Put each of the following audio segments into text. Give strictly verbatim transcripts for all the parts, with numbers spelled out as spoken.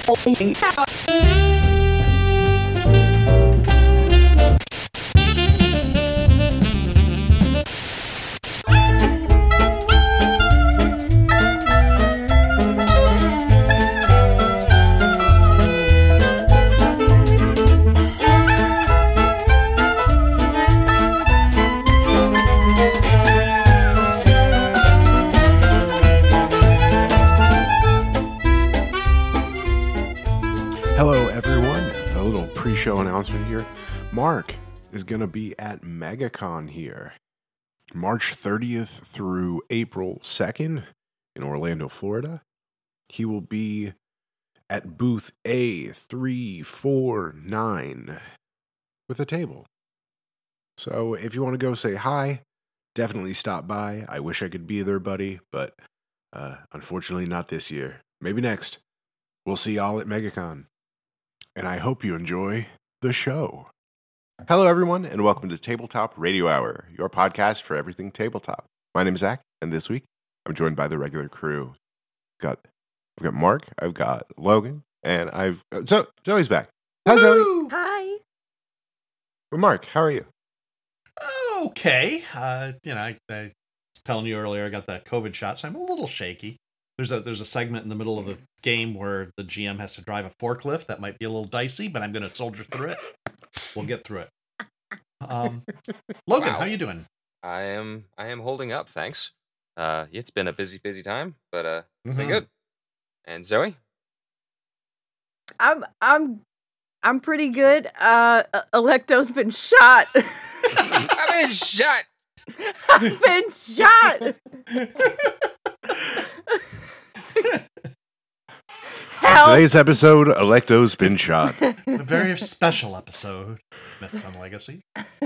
Show announcement here. Mark is going to be at MegaCon here March thirtieth through April second in Orlando, Florida. He will be at booth A three four nine with a table. So if you want to go say hi, definitely stop by. I wish I could be there, buddy, but uh, unfortunately not this year. Maybe next. We'll see y'all at MegaCon. And I hope you enjoy the show. Hello, everyone, and welcome to Tabletop Radio Hour, your podcast for everything tabletop. My name is Zach, and this week I'm joined by the regular crew. I've got, I've got Mark, I've got Logan, and I've uh, so Zoe's back. Hi, Zoe. Hi. Well, Mark, how are you? Okay. Uh, you know, I, I was telling you earlier, I got that COVID shot, so I'm a little shaky. There's a there's a segment in the middle of the game where the G M has to drive a forklift. That might be a little dicey, but I'm going to soldier through it. We'll get through it. Um, Logan, Wow. how you doing? I am I am holding up, thanks. Uh, it's been a busy, busy time, but uh, it's been Mhm. good. And Zoe? I'm I'm I'm pretty good. Uh Electo's been shot. I've been shot! I've been shot. Help. Today's episode, Electo's been shot. A very special episode, Myths and Legacies.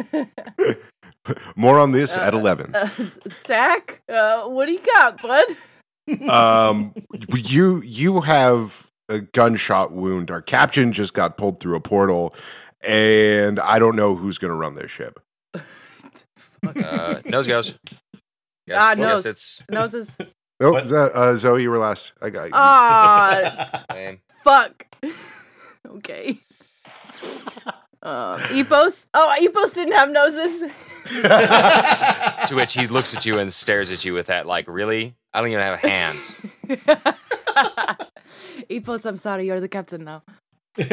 More on this Uh, at eleven. Uh, Zach, uh, what do you got, bud? Um, you you have a gunshot wound. Our captain just got pulled through a portal, and I don't know who's going to run this ship. Uh, nose goes. Guess, Ah, guess nose. it's Nose is Oh, What? Zo- uh, Zoe, you were last. I got you. ah lame. fuck. Okay. Uh, Epos? Oh, Epos didn't have noses. To which he looks at you and stares at you with that, like, really? I don't even have hands. Epos, I'm sorry, you're the captain now. I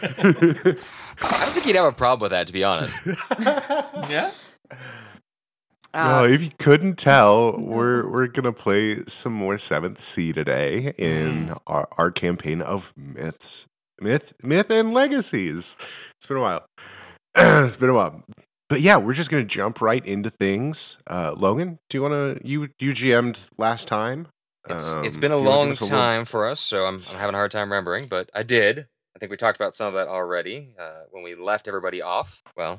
don't think he'd have a problem with that, to be honest. Yeah? No, Uh, if you couldn't tell, we're we're gonna play some more Seventh Sea today in our, our campaign of myths, myth, myth and legacies. It's been a while. It's been a while, but yeah, we're just gonna jump right into things. Uh, Logan, do you want to? You you G M'd last time. It's, Um, it's been a do you wanna give long us little- time for us, so I'm, I'm having a hard time remembering, but I did. I think we talked about some of that already. Uh, when we left everybody off, well,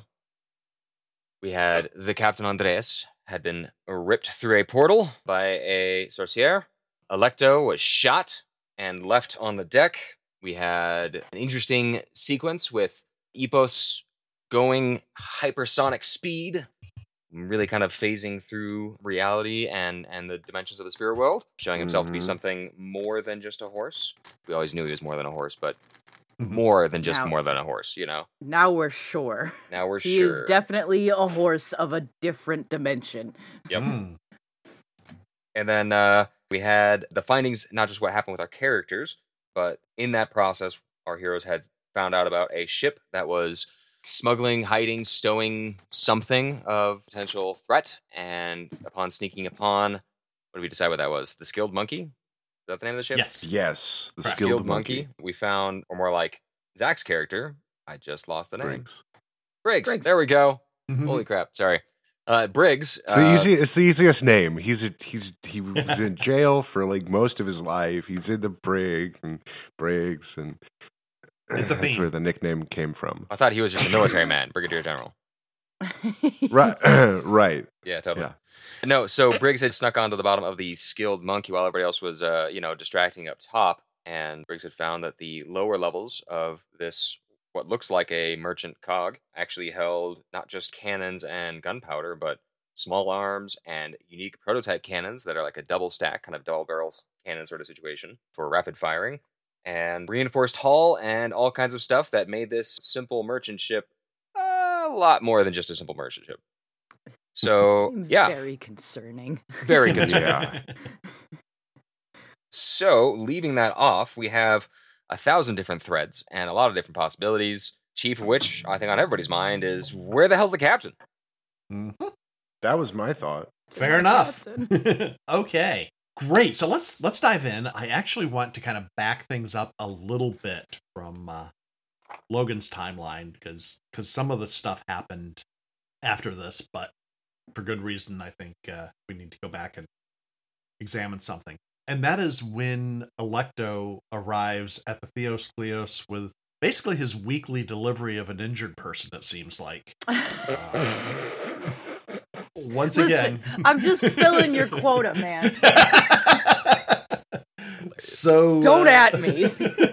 we had the Captain Andreas had been ripped through a portal by a sorcier. Electo was shot and left on the deck. We had an interesting sequence with Epos going hypersonic speed, really kind of phasing through reality and, and the dimensions of the spirit world, showing himself to be Mhm. something more than just a horse. We always knew he was more than a horse, but Mhm. more than just Now- more than a horse, you know? now we're sure. Now we're He sure. is definitely a horse of a different dimension. Yep. Mm. And then uh, we had the findings, not just what happened with our characters, but in that process, our heroes had found out about a ship that was smuggling, hiding, stowing something of potential threat. And upon sneaking upon, what did we decide what that was? The Skilled Monkey? Is that the name of the ship? Yes. Yes, the Skilled skilled, monkey. We found, or more like Zach's character. I just lost the name. Briggs. Briggs. Briggs. There we go. Mhm. Holy crap! Sorry, uh, Briggs. It's the uh, easy. It's the easiest name. He's a, he's he was in jail for like most of his life. He's in the brig and Briggs, and It's a that's theme. where the nickname came from. I thought he was just a military man, Brigadier General. Right, right. Yeah, totally. Yeah. No, so Briggs had snuck onto the bottom of the Skilled Monkey while everybody else was, uh, you know, distracting up top, and Briggs had found that the lower levels of this, what looks like a merchant cog, actually held not just cannons and gunpowder, but small arms and unique prototype cannons that are like a double stack, kind of double barrel cannon sort of situation for rapid firing. and reinforced hull and all kinds of stuff that made this simple merchant ship a lot more than just a simple merchant ship. So, yeah. Very concerning. Very concerning. Yeah. So, leaving that off, we have a thousand different threads and a lot of different possibilities, chief of which, I think on everybody's mind, is where the hell's the captain? Mm-hmm. That was my thought. Fair enough. Okay, great. So let's let's dive in. I actually want to kind of back things up a little bit from uh, Logan's timeline because because some of the stuff happened after this, but for good reason. I think uh, we need to go back and examine something, and that is when Alecto arrives at the Theos Kleos with basically his weekly delivery of an injured person. It seems like. Uh, Once Listen, again, I'm just filling your quota, man. So Don't uh, at me.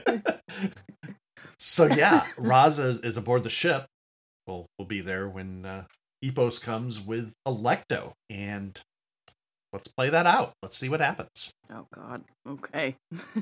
So yeah, Raza is, is aboard the ship. We'll we'll be there when uh, Epos comes with Alecto, and let's play that out. Let's see what happens. Oh God. Okay.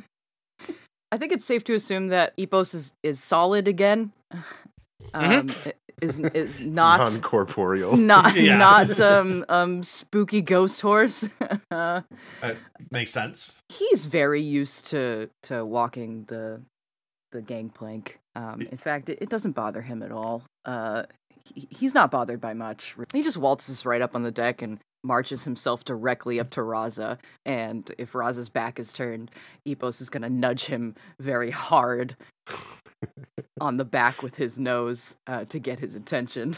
I think it's safe to assume that Epos is, is solid again. Um, Mhm. is is not Non-corporeal. not Yeah. not um um spooky ghost horse. uh, Uh, makes sense. he's very used to to walking the the gangplank. Um, in fact, it, it doesn't bother him at all. Uh, he, he's not bothered by much. He just waltzes right up on the deck and marches himself directly up to Raza. And if Raza's back is turned, Epos is gonna nudge him very hard on the back with his nose uh, to get his attention.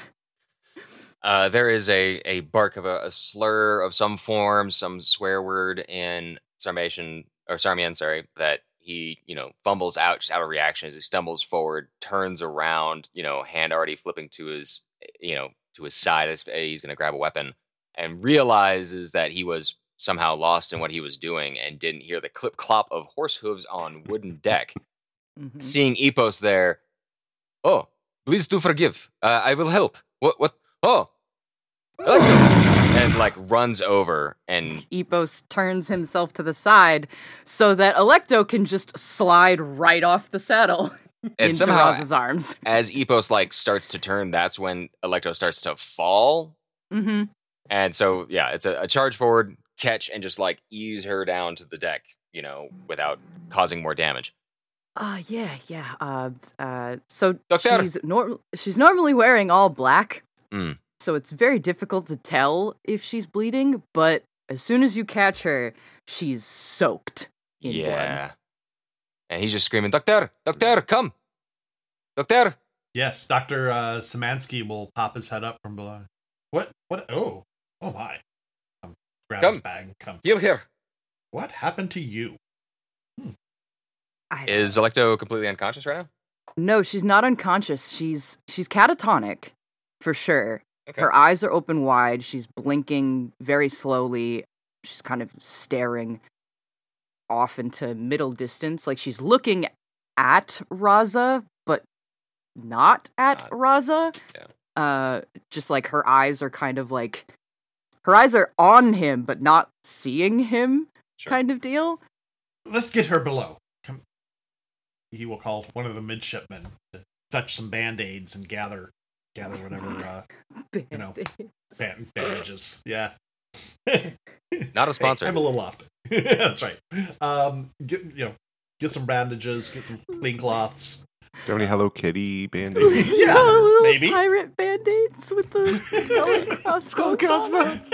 Uh, there is a, a bark of a, a slur of some form, some swear word in Sarmatian, or Sarmian, sorry, that he, you know, fumbles out just out of reaction as he stumbles forward, turns around, you know, hand already flipping to his, you know, to his side as he's going to grab a weapon, and realizes that he was somehow lost in what he was doing and didn't hear the clip clop of horse hooves on wooden deck. Mhm. Seeing Epos there, oh, please do forgive. Uh, I will help. What? What? Oh, and like runs over and Epos turns himself to the side so that Alecto can just slide right off the saddle and into somehow Raza's arms. as Epos like starts to turn, that's when Alecto starts to fall. Mm-hmm. And so yeah, it's a, a charge forward, catch, and just like ease her down to the deck, you know, without causing more damage. Uh, yeah, yeah. Uh, uh, so Doctor. she's norm- she's normally wearing all black, Mm. so it's very difficult to tell if she's bleeding. But as soon as you catch her, she's soaked in yeah. blood. And he's just screaming, Doctor, Doctor, come. Doctor. Yes, Doctor Uh, Szymanski will pop his head up from below. What? What? Oh, oh my! Come, grab Come. his bag and come. Heal here. What happened to you? I- Is Alecto completely unconscious right now? No, she's not unconscious. She's she's catatonic, for sure. Okay. Her eyes are open wide. She's blinking very slowly. She's kind of staring off into middle distance, like she's looking at Raza, but not at Not- Raza. yeah. Uh, just like her eyes are kind of like her eyes are on him, but not seeing him, Sure. kind of deal. Let's get her below. Come. He will call one of the midshipmen to fetch some band-aids and gather, gather whatever uh, You know. band- bandages. Yeah. Not a sponsor. Hey, I'm a little off. That's right. Um, get you know, get some bandages, get some clean cloths. Do you have any Hello Kitty band-aids? Yeah, little maybe. pirate band-aids with the skull and crossbones. Skull and on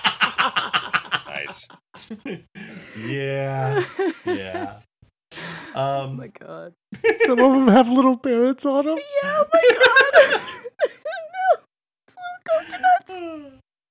crossbones. Nice. Yeah. Yeah. Oh Um, my god. Some of them have little parrots on them. Yeah, oh my god. No. It's little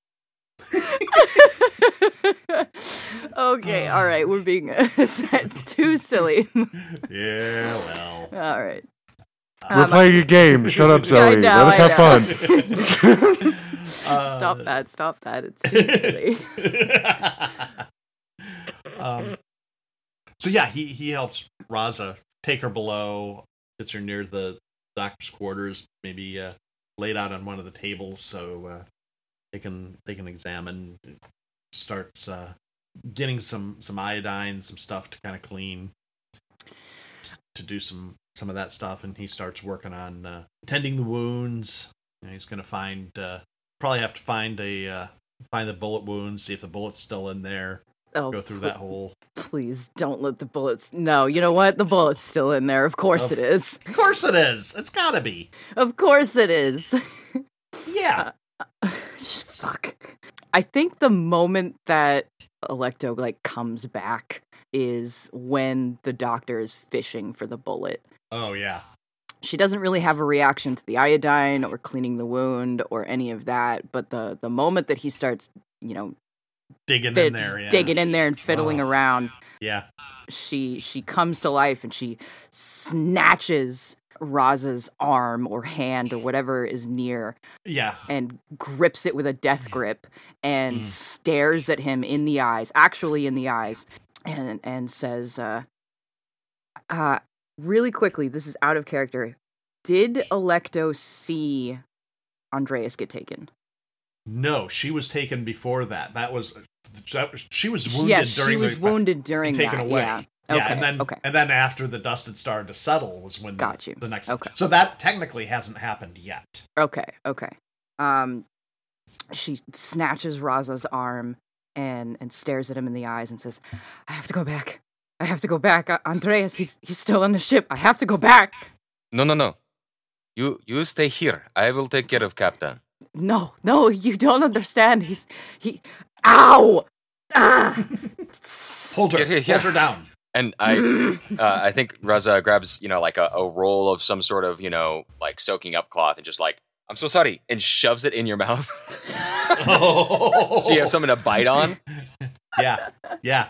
coconuts. Okay, all right, we're being it's too silly. yeah, well. All right. We're Um, playing a game. Shut up, I Zoe. know, Let us I have fun. know. Uh, Stop that, stop that. It's too silly. um, so yeah, he, he helps Raza take her below, gets her near the doctor's quarters, maybe uh, laid out on one of the tables so uh, they can they can examine. Starts uh, getting some some iodine, some stuff to kind of clean. to do some some of that stuff, and he starts working on uh, tending the wounds. You know, he's going to find uh, probably have to find a uh, find the bullet wounds, see if the bullet's still in there. Oh, go through pl- that whole. Please don't let the bullets. No, you know what? The bullet's still in there. Of course Of- it is. Of course it is. It's got to be. Of course it is. Yeah. Uh, fuck. I think the moment that Electo like comes back is when the doctor is fishing for the bullet. Oh yeah. She doesn't really have a reaction to the iodine or cleaning the wound or any of that, but the the moment that he starts, you know, Digging fit- in there. Yeah. digging in there and fiddling Oh. around, Yeah. she she comes to life and she snatches Raza's arm or hand or whatever is near Yeah. and grips it with a death grip and Mm. stares at him in the eyes, actually in the eyes, and and says, uh, uh, really quickly, this is out of character. Did Electo see Andreas get taken? No, she was taken before that. That was, that was she was wounded Yes, during she was the wounded during and taken that. away. Yeah. Yeah, Okay, and then okay. and then after the dust had started to settle was when Got the, you. the next. Okay. So that technically hasn't happened yet. Okay, okay. Um, she snatches Raza's arm and and stares at him in the eyes and says, "I have to go back. I have to go back. Uh, Andreas, he's he's still on the ship. I have to go back." No, no, no. You you stay here. I will take care of Captain. No, no, you don't understand. He's he. Ow! Ah! Hold her, Here, here, here. hold her down. And I, uh, I think Raza grabs, you know, like a, a roll of some sort of, you know, like soaking up cloth and just like, I'm so sorry, and shoves it in your mouth. Oh. So you have something to bite on. Yeah, yeah.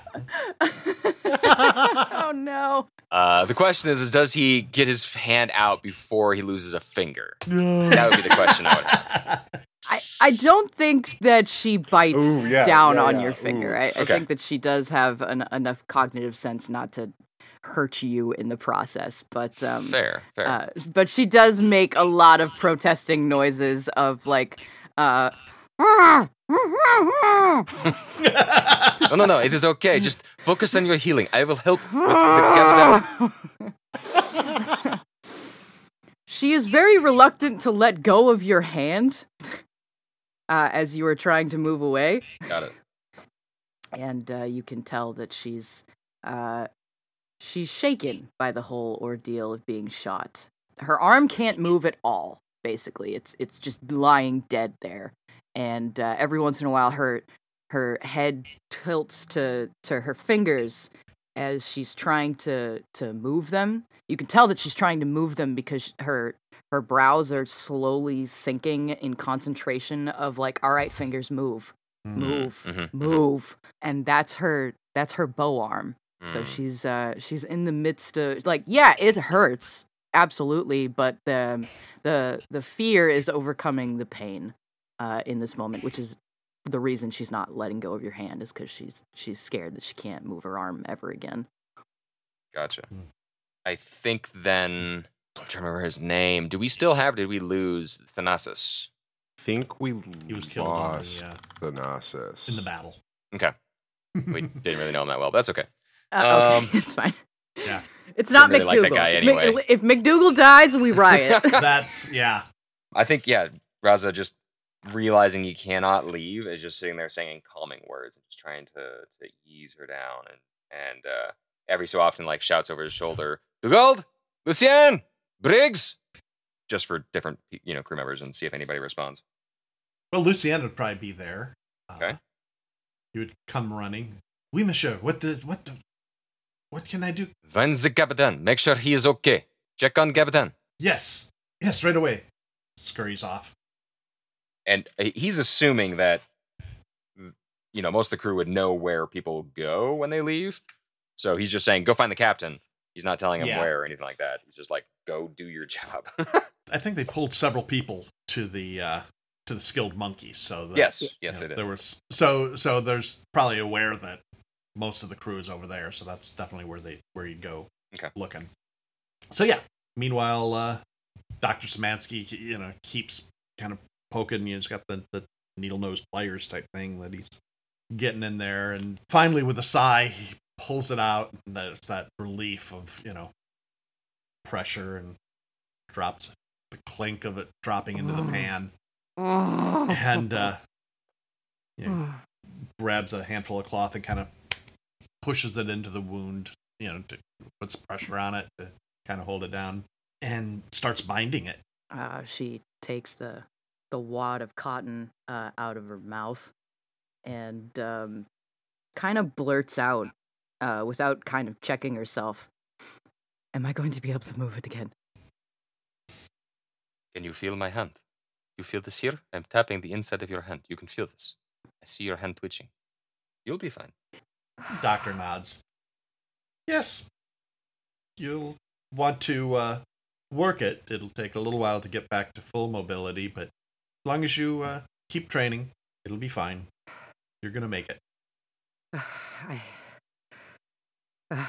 Oh no! Uh, the question is, is, does he get his hand out before he loses a finger? That would be the question I would have. I, I don't think that she bites Ooh, yeah, down yeah, on yeah. your finger. Ooh. I, I Okay. think that she does have an, enough cognitive sense not to hurt you in the process. But um, Fair, fair. uh, but she does make a lot of protesting noises of like, uh, no, no, no, it is okay. Just focus on your healing. I will help with the Captain. She is very reluctant to let go of your hand uh, as you are trying to move away. Got it. And uh, you can tell that she's uh, she's shaken by the whole ordeal of being shot. Her arm can't move at all. Basically, it's it's just lying dead there. And uh, every once in a while, her her head tilts to to her fingers as she's trying to to move them. You can tell that she's trying to move them because her her brows are slowly sinking in concentration of like, all right, fingers, move. Move, Mhm, mhm. move, and that's her. That's her bow arm. So Mm. she's uh she's in the midst of like, yeah, it hurts absolutely, but the the the fear is overcoming the pain uh, in this moment, which is the reason she's not letting go of your hand is because she's she's scared that she can't move her arm ever again. Gotcha. Hmm. I think then, I'm trying to remember his name. Do we still have, or did we lose Thanasis? think we He was killed on lost the, uh, the Gnosis. in the battle. Okay. We didn't really know him that well, but that's okay. Uh, Um, okay, it's fine. Yeah. It's not Didn't really McDougal. like that guy If Mc- anyway. If McDougal dies, we riot. That's yeah. I think, yeah, Raza just realizing he cannot leave is just sitting there saying calming words and just trying to, to ease her down. And, and uh, every so often, like, shouts over his shoulder, Dugald, Lucien, Briggs, just for different, you know, crew members and see if anybody responds. Well, Lucien would probably be there. Uh, Okay. He would come running. Oui, monsieur. What the what the what can I do? Find the Captain. Make sure he is okay. Check on Captain. Yes. Yes, right away. Scurries off. And he's assuming that, you know, most of the crew would know where people go when they leave. So he's just saying, go find the captain. He's not telling him Yeah. where or anything like that. He's just like, go do your job. I think they pulled several people to the uh to the skilled monkeys. So that, yes, you yes, know, they did. there was so so there's probably aware that most of the crew is over there. So that's definitely where they where you go Okay. looking. So yeah. Meanwhile, uh, Doctor Szymanski, you know, keeps kind of poking. You know, he's got the the needle nose pliers type thing that he's getting in there, and finally, with a sigh, he pulls it out, and there's that relief of, you know, pressure and drops the clink of it dropping into the pan. Oh. And uh, you know, grabs a handful of cloth and kind of pushes it into the wound, you know, to, puts pressure on it to kind of hold it down, and starts binding it. Uh, she takes the the wad of cotton uh, out of her mouth and um, kind of blurts out, uh, without kind of checking herself, "Am I going to be able to move it again?" Can you feel my hand? You feel this here? I'm tapping the inside of your hand. You can feel this. I see your hand twitching. You'll be fine. Doctor nods. Yes. You'll want to uh, work it. It'll take a little while to get back to full mobility, but as long as you uh, keep training, it'll be fine. You're going to make it. I... Uh,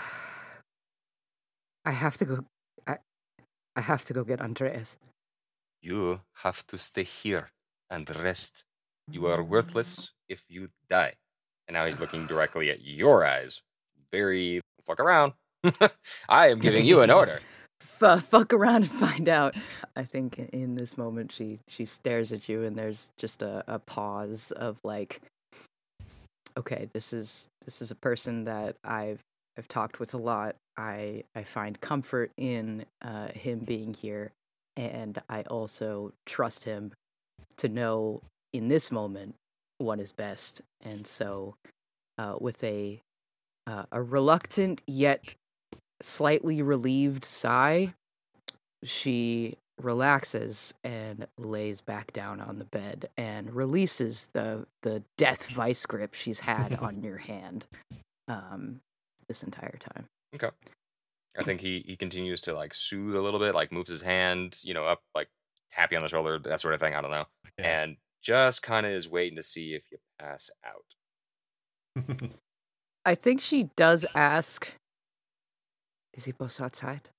I have to go... I, I have to go get Andreas. You have to stay here and rest. You are worthless if you die. And now he's looking directly at your eyes. Very fuck around. I am giving you an order. F- fuck around and find out. I think in this moment she, she stares at you and there's just a, a pause of like, okay, this is this is a person that I've I've talked with a lot. I I find comfort in uh, him being here, and I also trust him to know in this moment what is best. And so, uh, with a uh, a reluctant yet slightly relieved sigh, she relaxes and lays back down on the bed and releases the the death vice grip she's had on your hand um, this entire time. Okay. I think he, he continues to like soothe a little bit, like moves his hand, you know, up, like tap you on the shoulder, that sort of thing. I don't know. Yeah. And just kind of is waiting to see if you pass out. I think she does ask, is he both outside?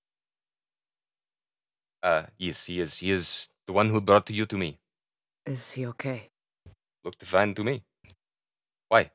Uh, yes, he is. He is the one who brought you to me. Is he okay? Looked fine to me. Why?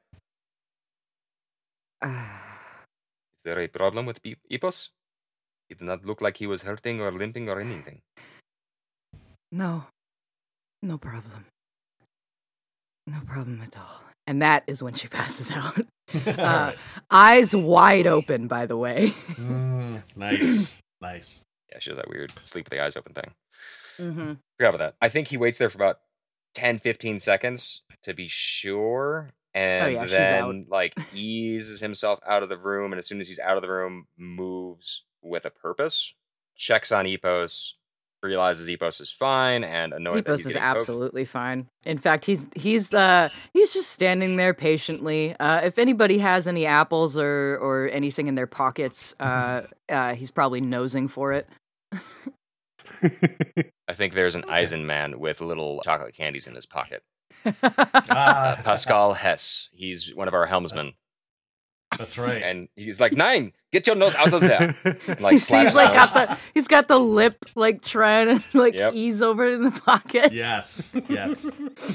Uh, Is there a problem with Ep- Epos? He did not look like he was hurting or limping or anything. no. No problem. No problem at all. And that is when she passes out. uh, Alright. Eyes wide open, by the way. Mm, nice. Nice. Yeah, she does that weird sleep with the eyes open thing. Mm-hmm. Forgot about that. I think he waits there for about ten, fifteen seconds to be sure. And Oh, yeah, she's then, out. like, eases himself out of the room. And as soon as he's out of the room, moves with a purpose. Checks on Epos. Realizes Epos is fine and annoyed that Epos he's is getting poked. absolutely fine. In fact, he's he's uh he's just standing there patiently. Uh, if anybody has any apples or or anything in their pockets, uh, uh, he's probably nosing for it. I think there's an Okay. Eisenman with little chocolate candies in his pocket. Ah, Pascal Hess. He's one of our helmsmen. that's right. And he's like, Nine, get your nose out of there. And, like, he's, slaps he's like out. got the he's got the lip like trying to like Yep. ease over in the pocket. Yes. Yes.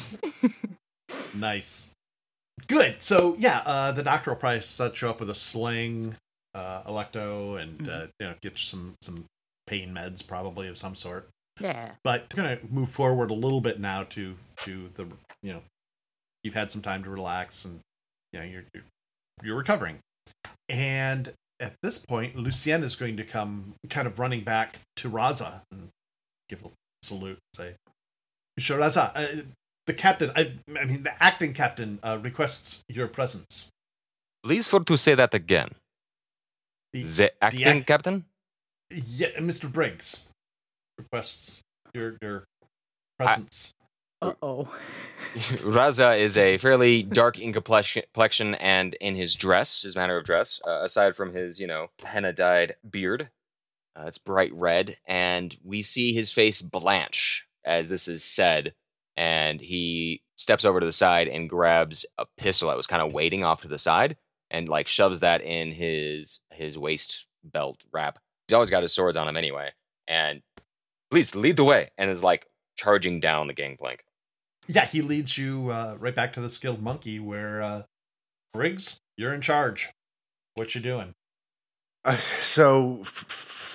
Nice. Good. So yeah, uh, the doctor will probably set you up with a sling, uh, electo, and uh, you know, get you some some pain meds probably of some sort. Yeah. But going to move forward a little bit now to to the you know, you've had some time to relax and you know you're you're, you're recovering, and at this point, Lucien is going to come kind of running back to Raza and give a salute, say, "Sure, Raza, uh, the captain, I, I mean the acting captain, uh, requests your presence." Please for to say that again. The, The acting act- captain? yeah, Mister Briggs requests your your presence. Uh oh. Raza is a fairly dark in complexion complexion and in his dress, his manner of dress, uh, aside from his, you know, henna-dyed beard. Uh, it's bright red, and we see his face blanch as this is said, and he steps over to the side and grabs a pistol that was kind of waiting off to the side and, like, shoves that in his his waist belt wrap. He's always got his swords on him anyway, and please lead the way, and is, like, charging down the gangplank. Yeah, he leads you uh, right back to the skilled monkey where uh, Briggs, you're in charge. What you doing? Uh, so, f-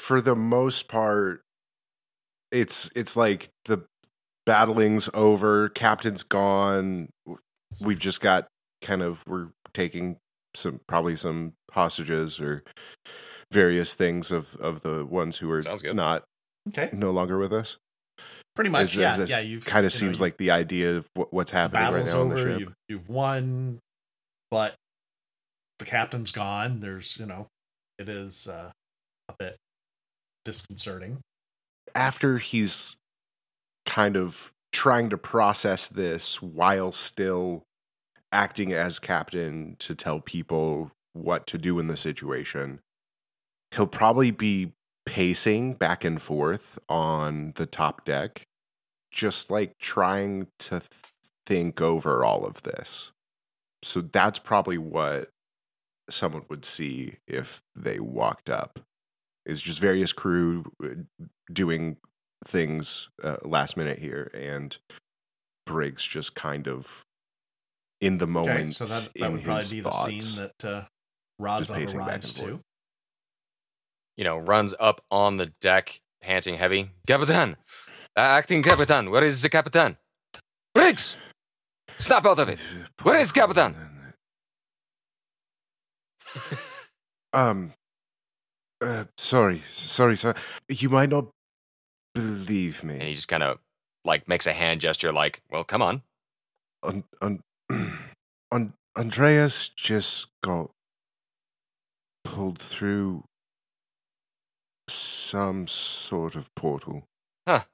for the most part, it's it's like the battling's over, captain's gone. We've just got kind of we're taking some probably some hostages or various things of, of the ones who are not okay. no longer with us. Pretty much, as, yeah, as yeah. You've kind of you seems know, like the idea of what, what's happening right now over, on the ship. You've, you've won, but the captain's gone. There's, you know, it is uh, a bit disconcerting. After he's kind of trying to process this while still acting as captain to tell people what to do in the situation, he'll probably be pacing back and forth on the top deck, just like trying to th- think over all of this. So that's probably what someone would see if they walked up, is just various crew doing things uh, last minute here, and Briggs just kind of in the moment. Okay, so that, that in would probably his be thoughts, the scene that uh, Raza arrives to. You know, runs up on the deck, panting heavy. Capitan! Uh, acting Capitan! Where is the Capitan? Briggs! Snap out of it! Where is Capitan? um, uh, sorry, sorry, sir. You might not believe me. And he just kind of, like, makes a hand gesture like, well, come on. Un- un- un- Andreas just got pulled through some sort of portal. Huh.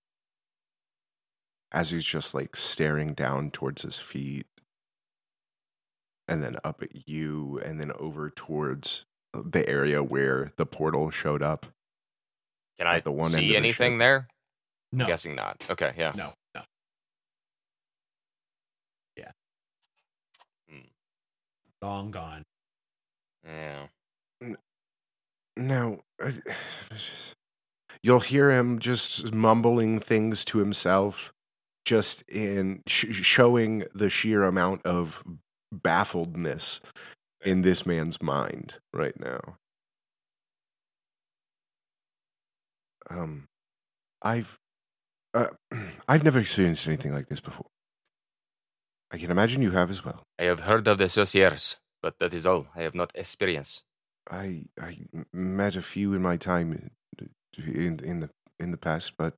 As he's just like staring down towards his feet, and then up at you, and then over towards the area where the portal showed up. Can I the one see end of the anything ship. there? No. I'm guessing not. Okay, yeah. No, no. Yeah. Hmm. Long gone. Yeah. Now, uh, you'll hear him just mumbling things to himself, just in sh- showing the sheer amount of baffledness in this man's mind right now. Um, I've, uh, I've never experienced anything like this before. I can imagine you have as well. I have heard of the sorciers, but that is all. I have not experienced. I I met a few in my time in in the in the past, but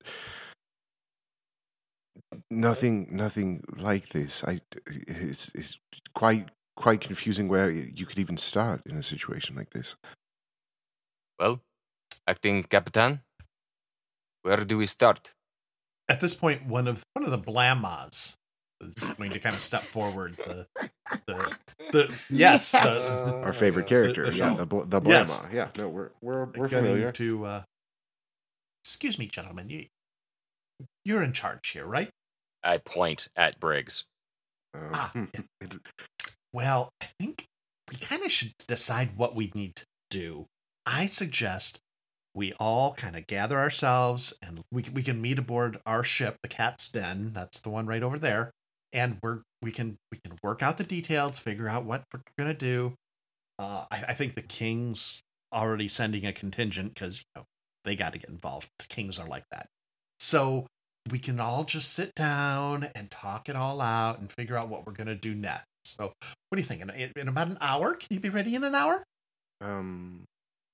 nothing nothing like this. I it's, it's quite quite confusing where you could even start in a situation like this. Well, acting Capitan, where do we start? At this point, one of one of the Blamas is going to kind of step forward. The the the yes, Yes. the, the, Our favorite character, the- the yeah, show. the bl- the Blama. Yes. Yeah, no, we're we're we're going familiar. to. Uh, excuse me, gentlemen. You you're in charge here, right? I point at Briggs. Um, Ah, yeah. Well, I think we kind of should decide what we need to do. I suggest we all kind of gather ourselves, and we we can meet aboard our ship, the Cat's Den. That's the one right over there, and we're we can we can work out the details, figure out what we're gonna do. Uh, I, I think the King's already sending a contingent because you know they got to get involved. The Kings are like that, so we can all just sit down and talk it all out and figure out what we're gonna do next. So, what do you think? In, in about an hour? Can you be ready in an hour? Um,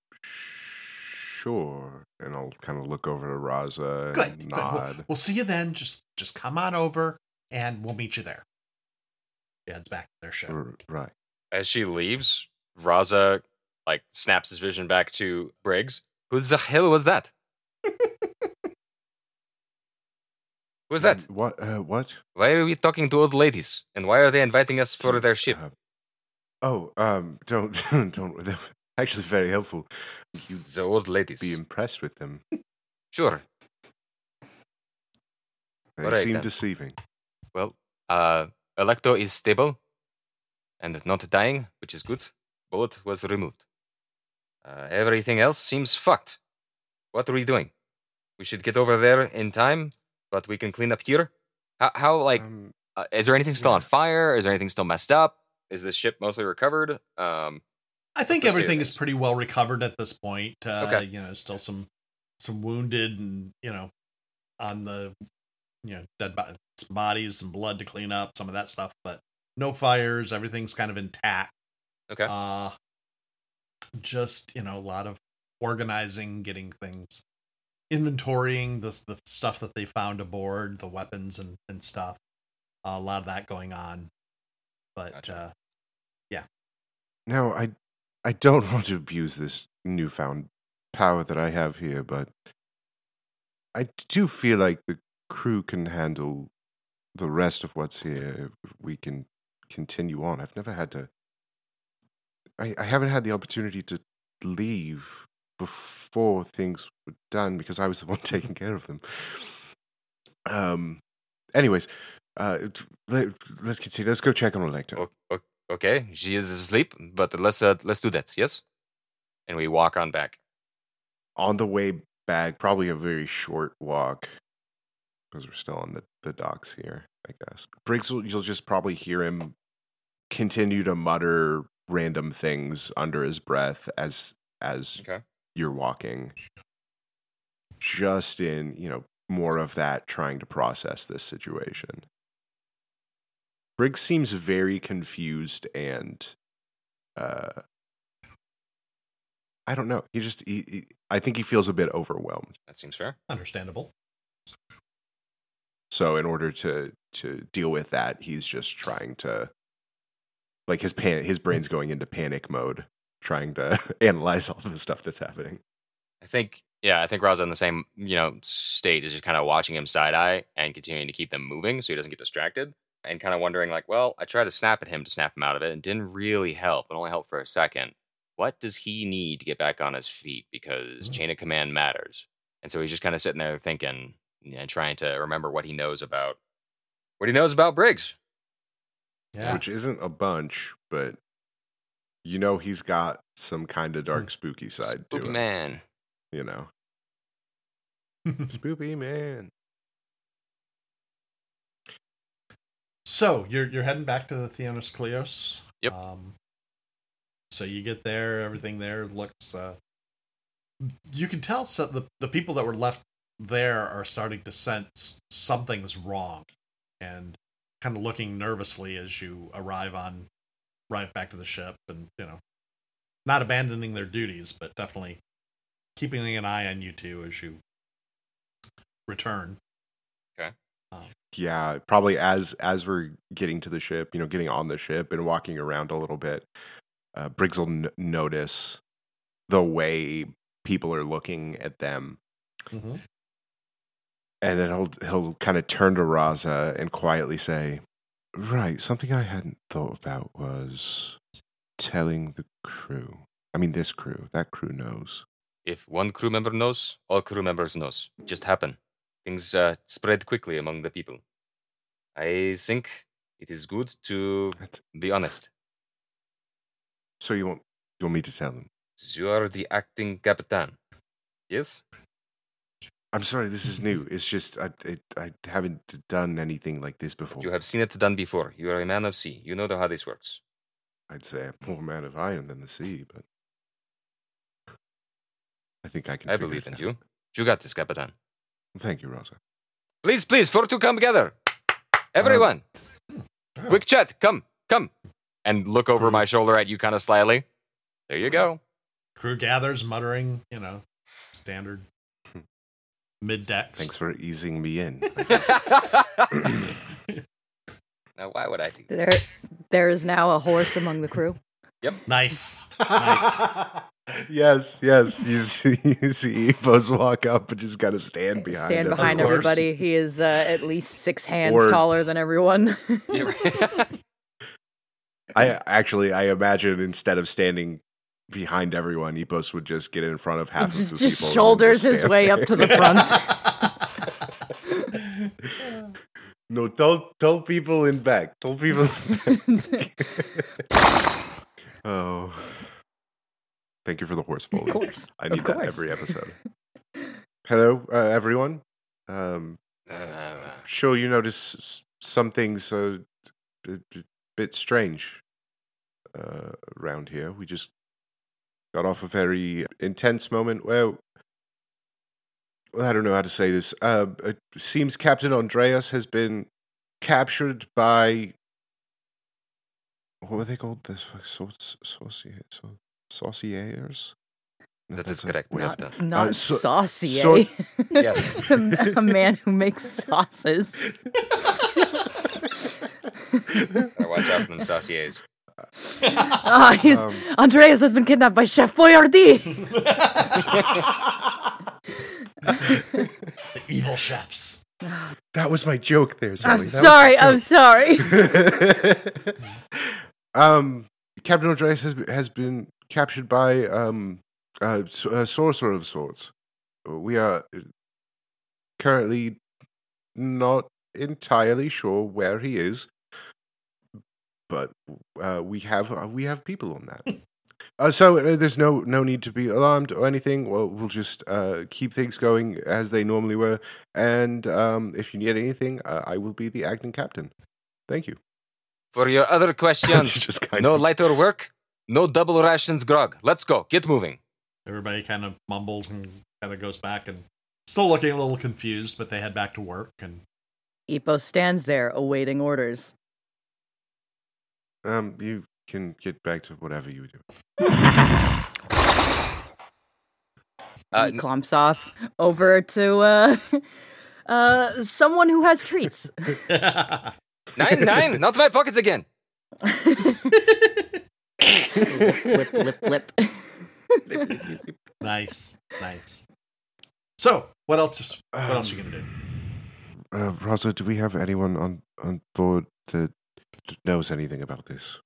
sure. And I'll kind of look over to Raza and Good. good. nod. We'll, we'll see you then. Just just come on over, and we'll meet you there. She heads back to their ship. R- right. As she leaves, Raza, like, snaps his vision back to Briggs. Who the hell was that? Who was that? What? Uh, what? Why are we talking to old ladies? And why are they inviting us for their ship? Uh, oh, um, don't, don't. They're actually very helpful. You'd The old ladies. be impressed with them. Sure. They Alright, seem then. deceiving. Well, uh, Electo is stable and not dying, which is good. Bullet was removed. Uh, everything else seems fucked. What are we doing? We should get over there in time, but we can clean up here. How, how like, Um, uh, is there anything still yeah. on fire? Is there anything still messed up? Is this ship mostly recovered? Um, I think Let's do everything is this. pretty well recovered at this point. Uh, Okay. You know, still some some wounded and, you know, on the, you know, dead bo- bodies, some blood to clean up, some of that stuff, but no fires. Everything's kind of intact. Okay. Uh, just, you know, a lot of organizing, getting things, inventorying the, the stuff that they found aboard, the weapons and, and stuff. Uh, a lot of that going on. But, Gotcha. uh, Now, I I don't want to abuse this newfound power that I have here, but I do feel like the crew can handle the rest of what's here if we can continue on. I've never had to. I, I haven't had the opportunity to leave before things were done because I was the one taking care of them. Um. Anyways, uh, let, let's continue. Let's go check on Electo. O- o- okay, she is asleep, but let's uh, let's do that. Yes. And we walk on back. On the way back, probably a very short walk because we're still on the, the docks here, I guess. Briggs, will, you'll just probably hear him continue to mutter random things under his breath as as Okay. you're walking. Just in, you know, more of that trying to process this situation. Briggs seems very confused and uh I don't know. He just he, he, I think he feels a bit overwhelmed. That seems fair. understandable. So in order to to deal with that, he's just trying to, like, his pan his brain's going into panic mode, trying to analyze all the stuff that's happening. I think, yeah, I think Ra's in the same, you know, state, is just kind of watching him side eye and continuing to keep them moving so he doesn't get distracted, and kind of wondering, like, well, I tried to snap at him to snap him out of it and didn't really help. It only helped for a second. What does he need to get back on his feet? Because Mm. chain of command matters. And so he's just kind of sitting there thinking and trying to remember what he knows about what he knows about Briggs. Yeah. Which isn't a bunch, but you know he's got some kind of dark, spooky side Spoopy to him. man. You know, spoopy man. So you're you're heading back to the Theonis Kleos. Yep. Um, so you get there, everything there looks. Uh, you can tell so the the people that were left there are starting to sense something's wrong, and kind of looking nervously as you arrive on arrive back to the ship, and you know, not abandoning their duties, but definitely keeping an eye on you two as you return. Okay. Um, Yeah, probably as as we're getting to the ship, you know, getting on the ship and walking around a little bit, uh, Briggs will n- notice the way people are looking at them, mm-hmm. and then he'll he'll kind of turn to Raza and quietly say, "Right, something I hadn't thought about was telling the crew. I mean, this crew. That crew knows." If one crew member knows, all crew members knows. It just happen. Things uh, spread quickly among the people. I think it is good to That's, be honest. so you want you want me to tell them? You are the acting captain. Yes? I'm sorry, this is new. It's just I it, I haven't done anything like this before. You have seen it done before. You are a man of sea. You know how this works. I'd say I'm more man of iron than the sea, but I think I can. I figure believe it in out. you. You got this, Capitan. Thank you, Rosa. Please, please, for to come together. Everyone. Quick chat. Come, come. And look over my shoulder at you kind of slyly. There you go. Crew gathers, muttering, you know, standard mid decks. Thanks for easing me in. Now, why would I do that? There, there is now a horse among the crew. Nice. Nice. yes, yes. You see, you see Evos walk up and just kind of stand behind Stand him. behind Of course. everybody. He is uh, at least six hands Or- taller than everyone. Yeah, right. I actually, I imagine instead of standing behind everyone, Epos would just get in front of half of the Just people. and shoulders just his stand way up to the there. No, tell tell people in back. Tell people. Oh, thank you for the horse Of foley. course. I of need that course. every episode. Hello, uh, everyone. Um, Uh, sure, you notice s- some things are a b- bit strange uh, around here. We just got off a very intense moment. Well, I don't know how to say this. Uh, it seems Captain Andreas has been captured by... What were they called? The sauciers? No, That that's is a correct. way of- Not, not Uh, so- saucy. so- eh? Yes. a, a man who makes sauces. Gotta watch out for them sauciers. Ah, he's, Um, Andreas has been kidnapped by Chef Boyardee. The evil chefs. That was my joke there, Sally. I'm That was sorry. my I'm joke. sorry. um, Captain Andreas has has been captured by um a, a sorcerer of sorts. We are currently not entirely sure where he is, but uh, we have uh, we have people on that. Uh, so uh, there's no no need to be alarmed or anything. Well, we'll just uh, keep things going as they normally were. And um, if you need anything, uh, I will be the acting captain. Thank you. For your other questions, Just kind no of- lighter work, no double rations grog. Let's go. Get moving. Everybody kind of mumbles and kind of goes back and still looking a little confused, but they head back to work. And Epos stands there awaiting orders. Um, you can get back to whatever you do. Uh, he clumps off over to uh, uh, someone who has treats. Nine, nine, not my pockets again. lip, lip, lip, lip. nice, nice. So, what else? What else are you gonna do? Uh, Raza, do we have anyone on, on board that knows anything about this?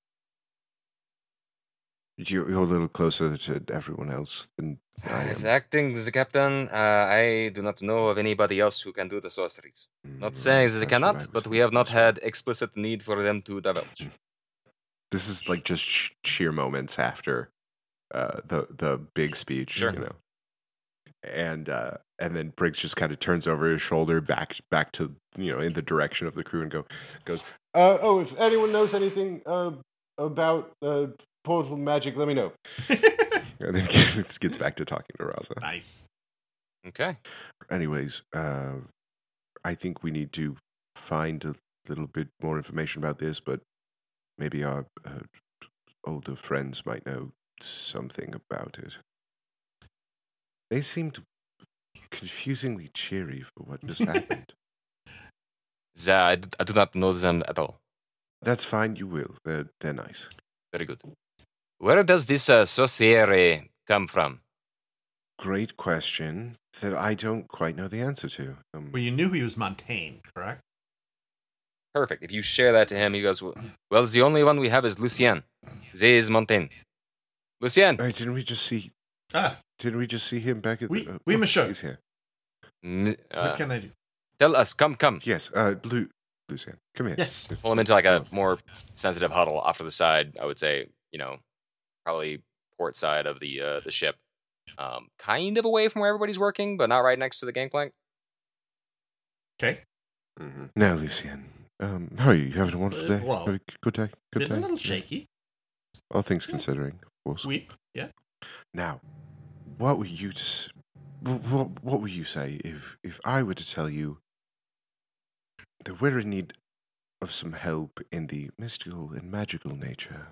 You're, you're a little closer to everyone else than I As am. acting as a captain, uh, I do not know of anybody else who can do the sorceries. Not Mm, saying that they that's what I cannot, was but we have not thinking as well. had explicit need for them to divulge. This is like just sh- sheer moments after uh, the the big speech, Sure. you know. And uh, and then Briggs just kind of turns over his shoulder back back to you know in the direction of the crew and go goes. Uh, oh, if anyone knows anything uh, about uh, portal magic, let me know. And then gets, gets back to talking to Raza. Nice. Okay. Anyways, uh, I think we need to find a little bit more information about this, but maybe our uh, older friends might know something about it. They seemed confusingly cheery for what just happened. The- I, d- I do not know them at all. That's fine, you will. They're, they're nice. Very good. Where does this uh, sorciere come from? Great question that I don't quite know the answer to. Um, Well, you knew he was Montaigne, correct? Perfect. If you share that to him, he goes, well, the only one we have is Lucien. They is Montaigne. Lucien! Hey, didn't we just see? Ah, Didn't we just see him back at Oui, the? oui, monsieur. He's here. N- uh, what can I do? tell us, come, come. Yes, uh, Lu- Lucien, come here. Yes. Pull him into like a more sensitive huddle off to the side, I would say, you know, probably port side of the uh, the ship. Um, kind of away from where everybody's working, but not right next to the gangplank. Okay. Mm-hmm. Now, Lucien, um, how are you? You having a wonderful Uh, day? well, Have a good day? Good Been day? a little Yeah. shaky. All things considering, of course. Sweet. Yeah. Now, what would you s- wh- what what would you say if if I were to tell you that we're in need of some help in the mystical and magical nature?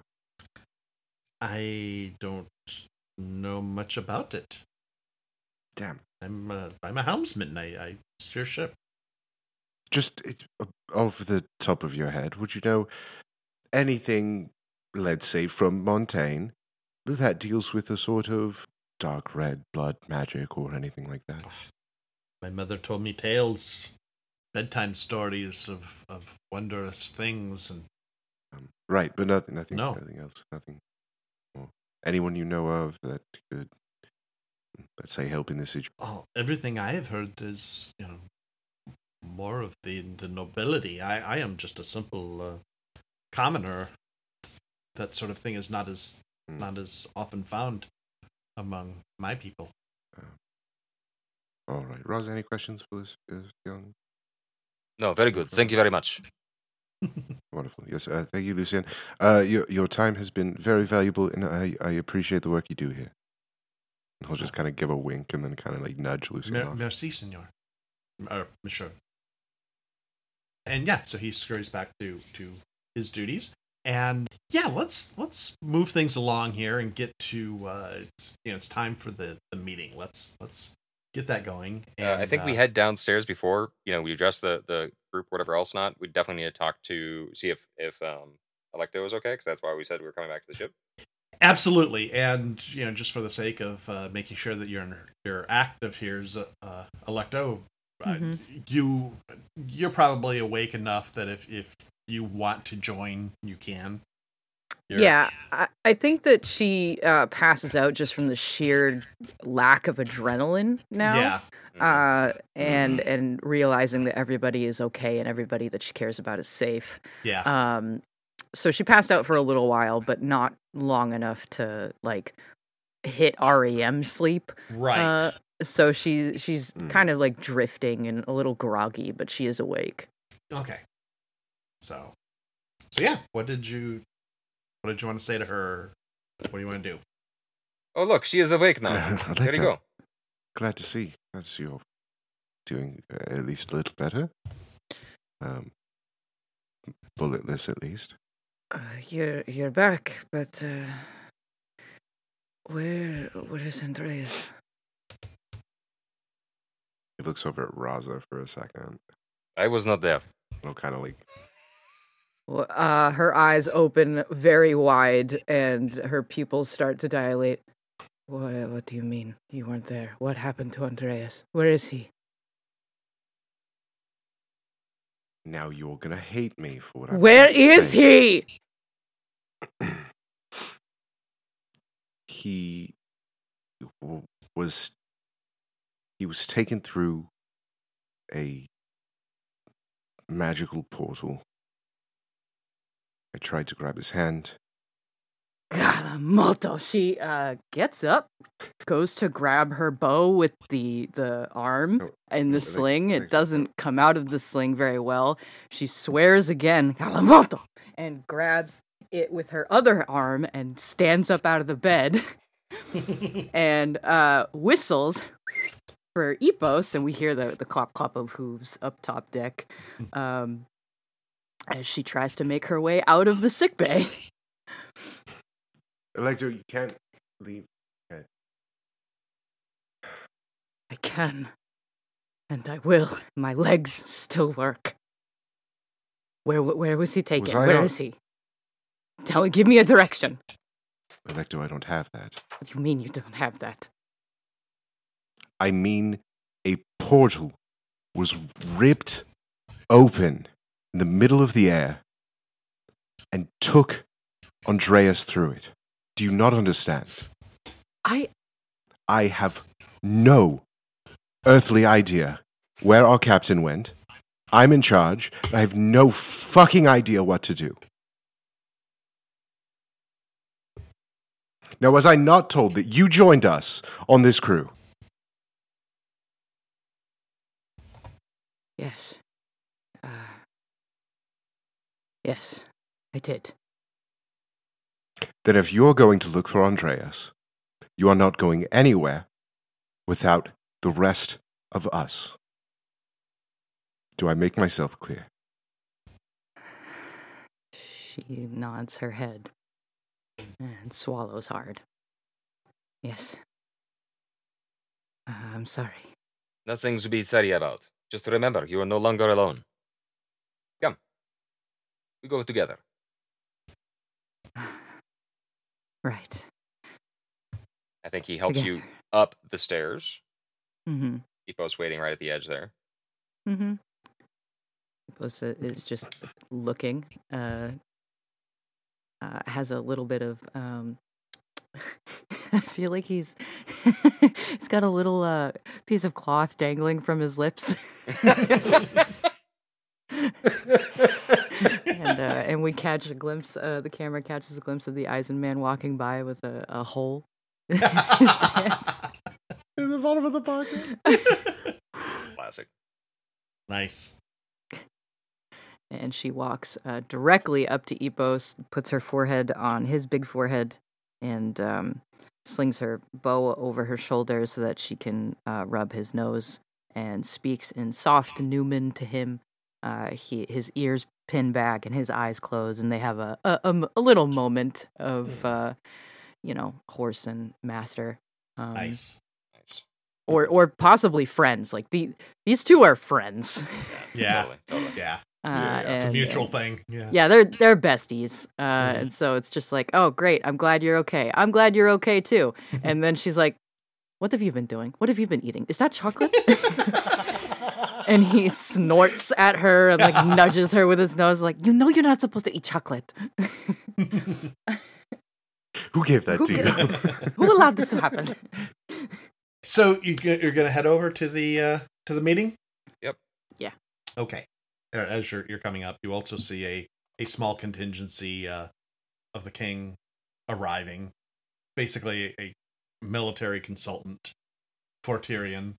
I don't know much about it. Damn. I'm uh, I'm a helmsman. I, I steer ship. Just it, uh, off the top of your head, would you know anything, let's say, from Montaigne that deals with a sort of dark red blood magic or anything like that? My mother told me tales, bedtime stories of, of wondrous things, and Um, right, but nothing, nothing, No. nothing else, nothing. Or anyone you know of that could, let's say, help in this situation. oh, everything I have heard is, you know, more of the the nobility. I, I am just a simple uh, commoner. That sort of thing is not as Hmm. not as often found among my people. All right, Roz, any questions for this, this young? No, very good. Thank you very much. Wonderful. Yes, uh, thank you, Lucian. Uh, your your time has been very valuable, and I, I appreciate the work you do here. And he'll just kind of give a wink and then kind of like nudge Lucian Mer- off. merci, senor. Or, monsieur. And yeah, so he scurries back to, to his duties. And yeah, let's let's move things along here and get to uh, it's, you know it's time for the, the meeting. Let's let's get that going. And, uh, I think uh, we head downstairs before you know we address the, the group, whatever else not. We definitely need to talk to see if if um Electo was okay, because that's why we said we were coming back to the ship. Absolutely, and you know, just for the sake of uh, making sure that you're you're active here, uh, Electo, uh, Mhm. you you're probably awake enough that if if you want to join, you can. You're- Yeah, I, I think that she uh, passes out just from the sheer lack of adrenaline now. yeah, Uh, and and realizing that everybody is okay and everybody that she cares about is safe. yeah, Um, so she passed out for a little while, but not long enough to like hit R E M sleep. right. Uh, so she she's Mm. kind of like drifting and a little groggy, but she is awake. Okay. So, so yeah, what did you what did you want to say to her? What do you want to do? Oh, look, she is awake now. I'd There like you to- go. Glad to see. Glad to see you're doing uh, at least a little better. Um, bulletless, at least. Uh, you're you're back, but uh, where where is Andreas? He looks over at Raza for a second. I was not there. Well, kind of like, Well, Uh, her eyes open very wide and her pupils start to dilate. What, what do you mean you weren't there? What happened to Andreas? Where is he? now you're gonna hate me for what I'm Where about to is say. he? He w- was he was taken through a magical portal. I tried to grab his hand. Galamoto. She uh gets up, goes to grab her bow with the the arm Oh, and the like- sling. like- It doesn't come out of the sling very well. She swears again, Galamoto, and grabs it with her other arm and stands up out of the bed and uh whistles for Epos, and we hear the the clop clop of hooves up top deck. Um as she tries to make her way out of the sickbay. Electro, you can't leave. I can. And I will. My legs still work. Where where was he taken? Was I Where not- is he? Tell give me a direction. Electro, I don't have that. What do you mean you don't have that? I mean, a portal was ripped open in the middle of the air and took Andreas through it. Do you not understand? I I have no earthly idea where our captain went. I'm in charge, and I have no fucking idea what to do. Now, was I not told that you joined us on this crew? yes. Uh Yes, I did. Then if you're going to look for Andreas, you are not going anywhere without the rest of us. Do I make myself clear? She nods her head and swallows hard. Yes. Uh, I'm sorry. Nothing to be sorry about. Just remember, you are no longer alone. Come. We go together. Right. I think he helps you Together. up the stairs. Mm-hmm. Epo's waiting right at the edge there. Mm-hmm. Bosa is just looking. Uh, uh, has a little bit of. Um, I feel like he's he's got a little uh, piece of cloth dangling from his lips, and uh, and we catch a glimpse. Uh, the camera catches a glimpse of the Eisenman walking by with a, a hole in his pants. In the bottom of the pocket. Classic. Nice. and she walks uh, directly up to Epos, puts her forehead on his big forehead, and um, slings her bow over her shoulder so that she can uh, rub his nose, and speaks in soft Newman to him. Uh, he his ears pin back and his eyes close, and they have a a, a, a little moment of uh, you know, horse and master. Um, Nice. Nice. Or or possibly friends. Like the these two are friends. Yeah. Totally, totally. Yeah. Uh, Yeah, It's a and- mutual thing. Yeah. Yeah, they're they're besties, uh, Mhm. and so it's just like, oh, great, I'm glad you're okay. I'm glad you're okay too. And then she's like, "What have you been doing? What have you been eating? Is that chocolate?" And he snorts at her and like nudges her with his nose, like, "You know, you're not supposed to eat chocolate. Who gave that Who to gave- you? Who allowed this to happen?" So you g- you're gonna head over to the uh, to the meeting? Yep. Yeah. Okay. Uh, As you're you're coming up, you also see a a small contingency uh, of the king arriving. Basically, a military consultant for Tyrion,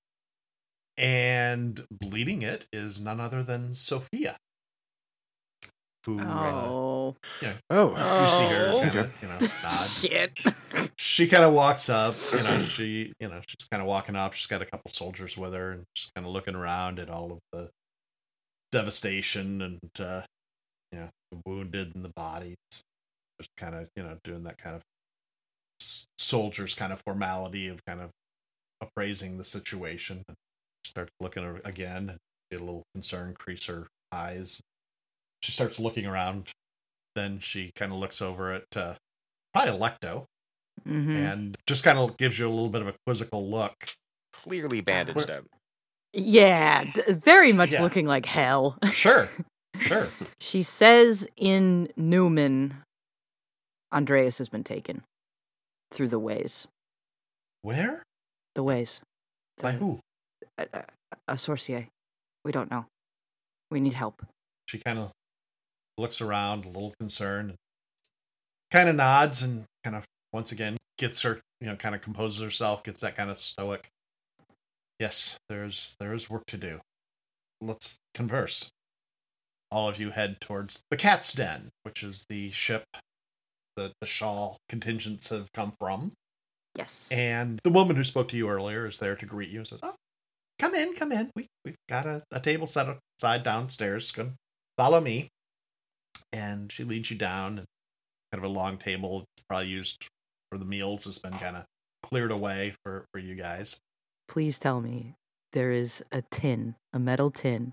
and leading it is none other than Sophia, who uh, Oh, Oh, you see her Oh. kind of you know nod. shit. She kind of walks up, you know, she, you know, she's kind of walking up. She's got a couple soldiers with her, and just kind of looking around at all of the devastation and, uh, you know, the wounded and the bodies. Just kind of, you know, doing that kind of s- soldiers kind of formality of kind of appraising the situation. And starts looking ar- again, and get a little concern crease her eyes. She starts looking around. Then she kind of looks over at uh, probably Electo. Mhm. And just kind of gives you a little bit of a quizzical look. Clearly bandaged up. Yeah, d- very much Yeah. looking like hell. Sure, sure. She says in Newman, Andreas has been taken through the ways. Where? The ways. By The- who? A, a, a sorcier. We don't know. We need help. She kind of looks around, a little concerned, kind of nods, and kind of once again gets her, you know, kind of composes herself, gets that kind of stoic. Yes, there's there's work to do. Let's converse. All of you head towards the Cat's Den, which is the ship that the Shaw contingents have come from. Yes. And the woman who spoke to you earlier is there to greet you and says, "Oh, come in, come in. We, we've got a, a table set aside downstairs. Come follow me." And she leads you down. And kind of a long table, probably used for the meals, has been kind of cleared away for, for you guys. Please tell me there is a tin, a metal tin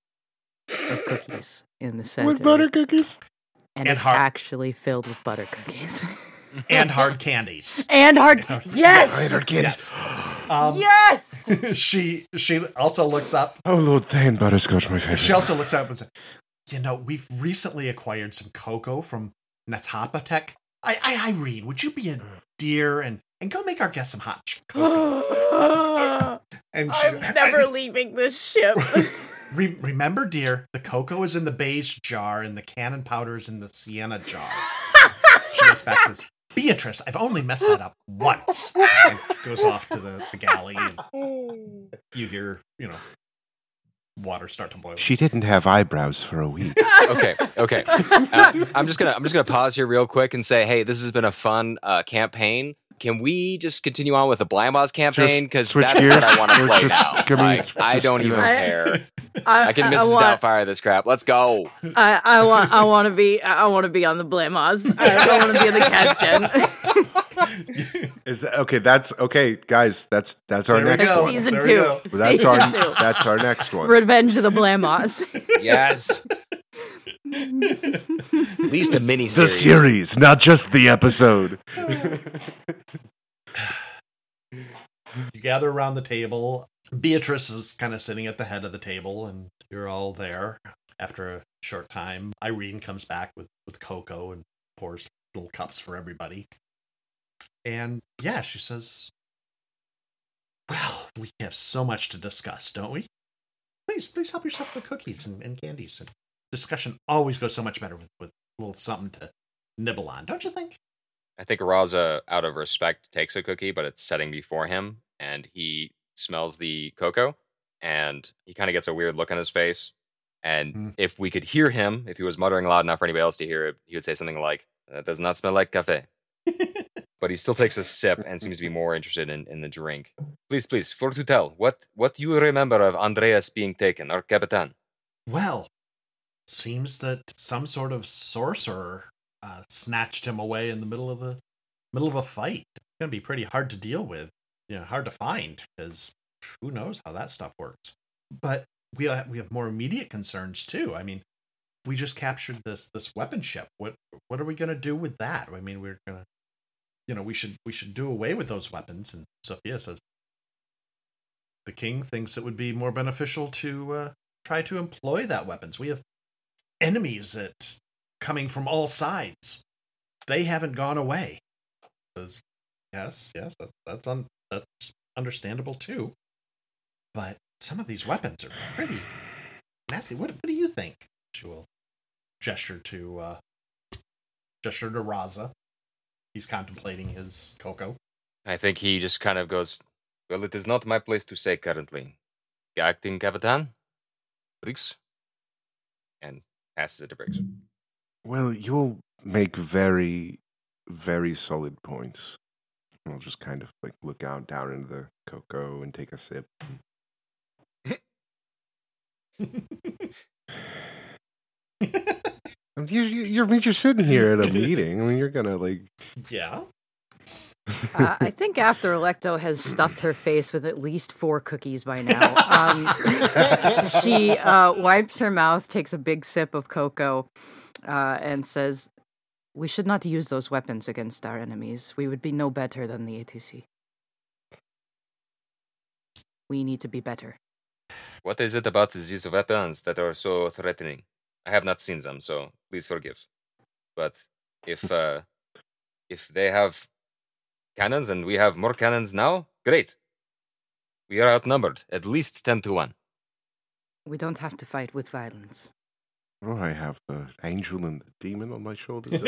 of cookies in the center. with butter cookies. And, And it's hard- actually filled with butter cookies. And hard candies. and hard hard- Yes! Hard candies. Um, Yes! she she also looks up. Oh, Lord Thane, butterscotch, my favorite. She also looks up and says, "You know, we've recently acquired some cocoa from Natapatech. I, I, Irene, would you be a dear and, and go make our guests some hot ch- cocoa?" And she, I'm never leaving this ship. Re- remember, dear, the cocoa is in the beige jar and the cannon powder is in the sienna jar. She goes back and says, "Beatrice, I've only messed that up once." And goes off to the, the galley, and you hear, you know, water start to boil. She didn't have eyebrows for a week. Okay, okay. Uh, I'm just gonna I'm just gonna pause here real quick and say, hey, this has been a fun uh, campaign. Can we just continue on with the Blind Boss campaign? Because switch that's gears. what I want to Let's play just- now. can we Like, I just don't do even that? care. I, I can I Missus want, Doubtfire this crap. Let's go. I, I want. I want to be. I want to be on the Blamos. I, I want to be in the Cat's Den. Is that okay? That's okay, guys. That's that's our There we next go. one. Season There we two. go. That's Season our two. that's our next one. Revenge of the Blamos. Yes. At least a mini The series. series, not just the episode. You gather around the table. Beatrice is kind of sitting at the head of the table, and you're all there. After a short time, Irene comes back with, with cocoa and pours little cups for everybody. And yeah, she says, "Well, we have so much to discuss, don't we? Please, please help yourself with cookies and, and candies. And discussion always goes so much better with, with a little something to nibble on, don't you think?" I think Raza, out of respect, takes a cookie, but it's setting before him, and he smells the cocoa, and he kind of gets a weird look on his face, And Mm. if we could hear him, if he was muttering loud enough for anybody else to hear it, he would say something like, "That does not smell like cafe." But he still takes a sip and seems to be more interested in, in the drink. Please, please, for to tell, what what you remember of Andreas being taken, our Capitan? Well, seems that some sort of sorcerer uh, snatched him away in the middle of the middle of a fight. It's gonna be pretty hard to deal with, you know, hard to find, because who knows how that stuff works. But we uh, we have more immediate concerns too. I mean, we just captured this this weapon ship. What what are we gonna do with that? I mean, we're gonna, you know, we should we should do away with those weapons. And Sophia says the king thinks it would be more beneficial to uh, try to employ that weapons. We have enemies that coming from all sides. They haven't gone away. Because, yes, yes, that, that's un, that's understandable too. But some of these weapons are pretty nasty. What what do you think? She will gesture to uh, gesture to Raza. He's contemplating his cocoa. I think he just kind of goes, well, it is not my place to say currently. Acting Capitan? Briggs? And passes it to Briggs. Well, you'll make very, very solid points. I'll just kind of like look out down into the cocoa and take a sip. I mean, you, you, you're you're sitting here at a meeting. I mean, you're gonna like. Yeah. Uh, I think after Electo has stuffed her face with at least four cookies by now, um, she uh, wipes her mouth, takes a big sip of cocoa, uh, and says, "We should not use those weapons against our enemies. We would be no better than the A T C. We need to be better." What is it about these weapons that are so threatening? I have not seen them, so please forgive. But if uh, if they have cannons and we have more cannons now, great. We are outnumbered, at least ten to one. We don't have to fight with violence. Oh, I have the angel and the demon on my shoulders.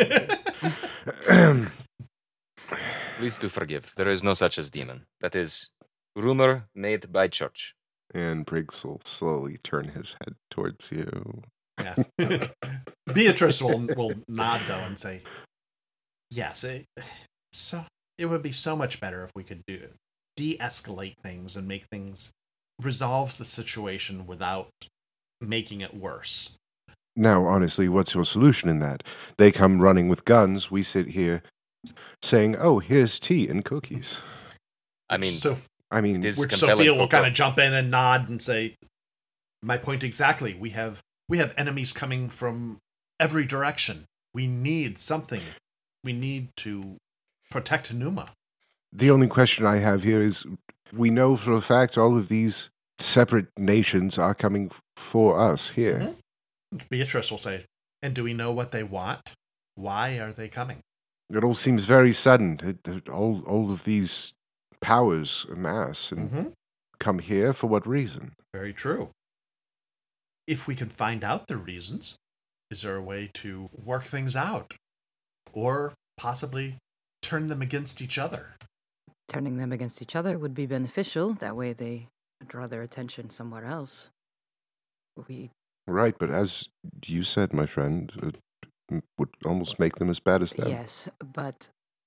Please do forgive. There is no such as demon. That is rumor made by church. And Briggs will slowly turn his head towards you. Yeah. Beatrice will will nod though and say, "Yes, it, so it would be so much better if we could do de-escalate things and make things resolve the situation without making it worse." Now, honestly, what's your solution in that? They come running with guns. We sit here saying, "Oh, here's tea and cookies." I mean, so I mean, it is which compelling Sophia will cocoa. kind of jump in and nod and say, "My point exactly. We have we have enemies coming from every direction. We need something. We need to protect Numa." the only question I have here is, we know for a fact all of these separate nations are coming f- for us here. Mm-hmm. Beatrice will say, "And do we know what they want? Why are they coming?" It all seems very sudden. It, it- all, all of these powers amass and Mm-hmm. come here for what reason? Very true. If we can find out the reasons, is there a way to work things out? Or possibly turn them against each other? Turning them against each other would be beneficial. That way they draw their attention somewhere else. We Right, but as you said, my friend, it m- would almost make them as bad as them. Yes, but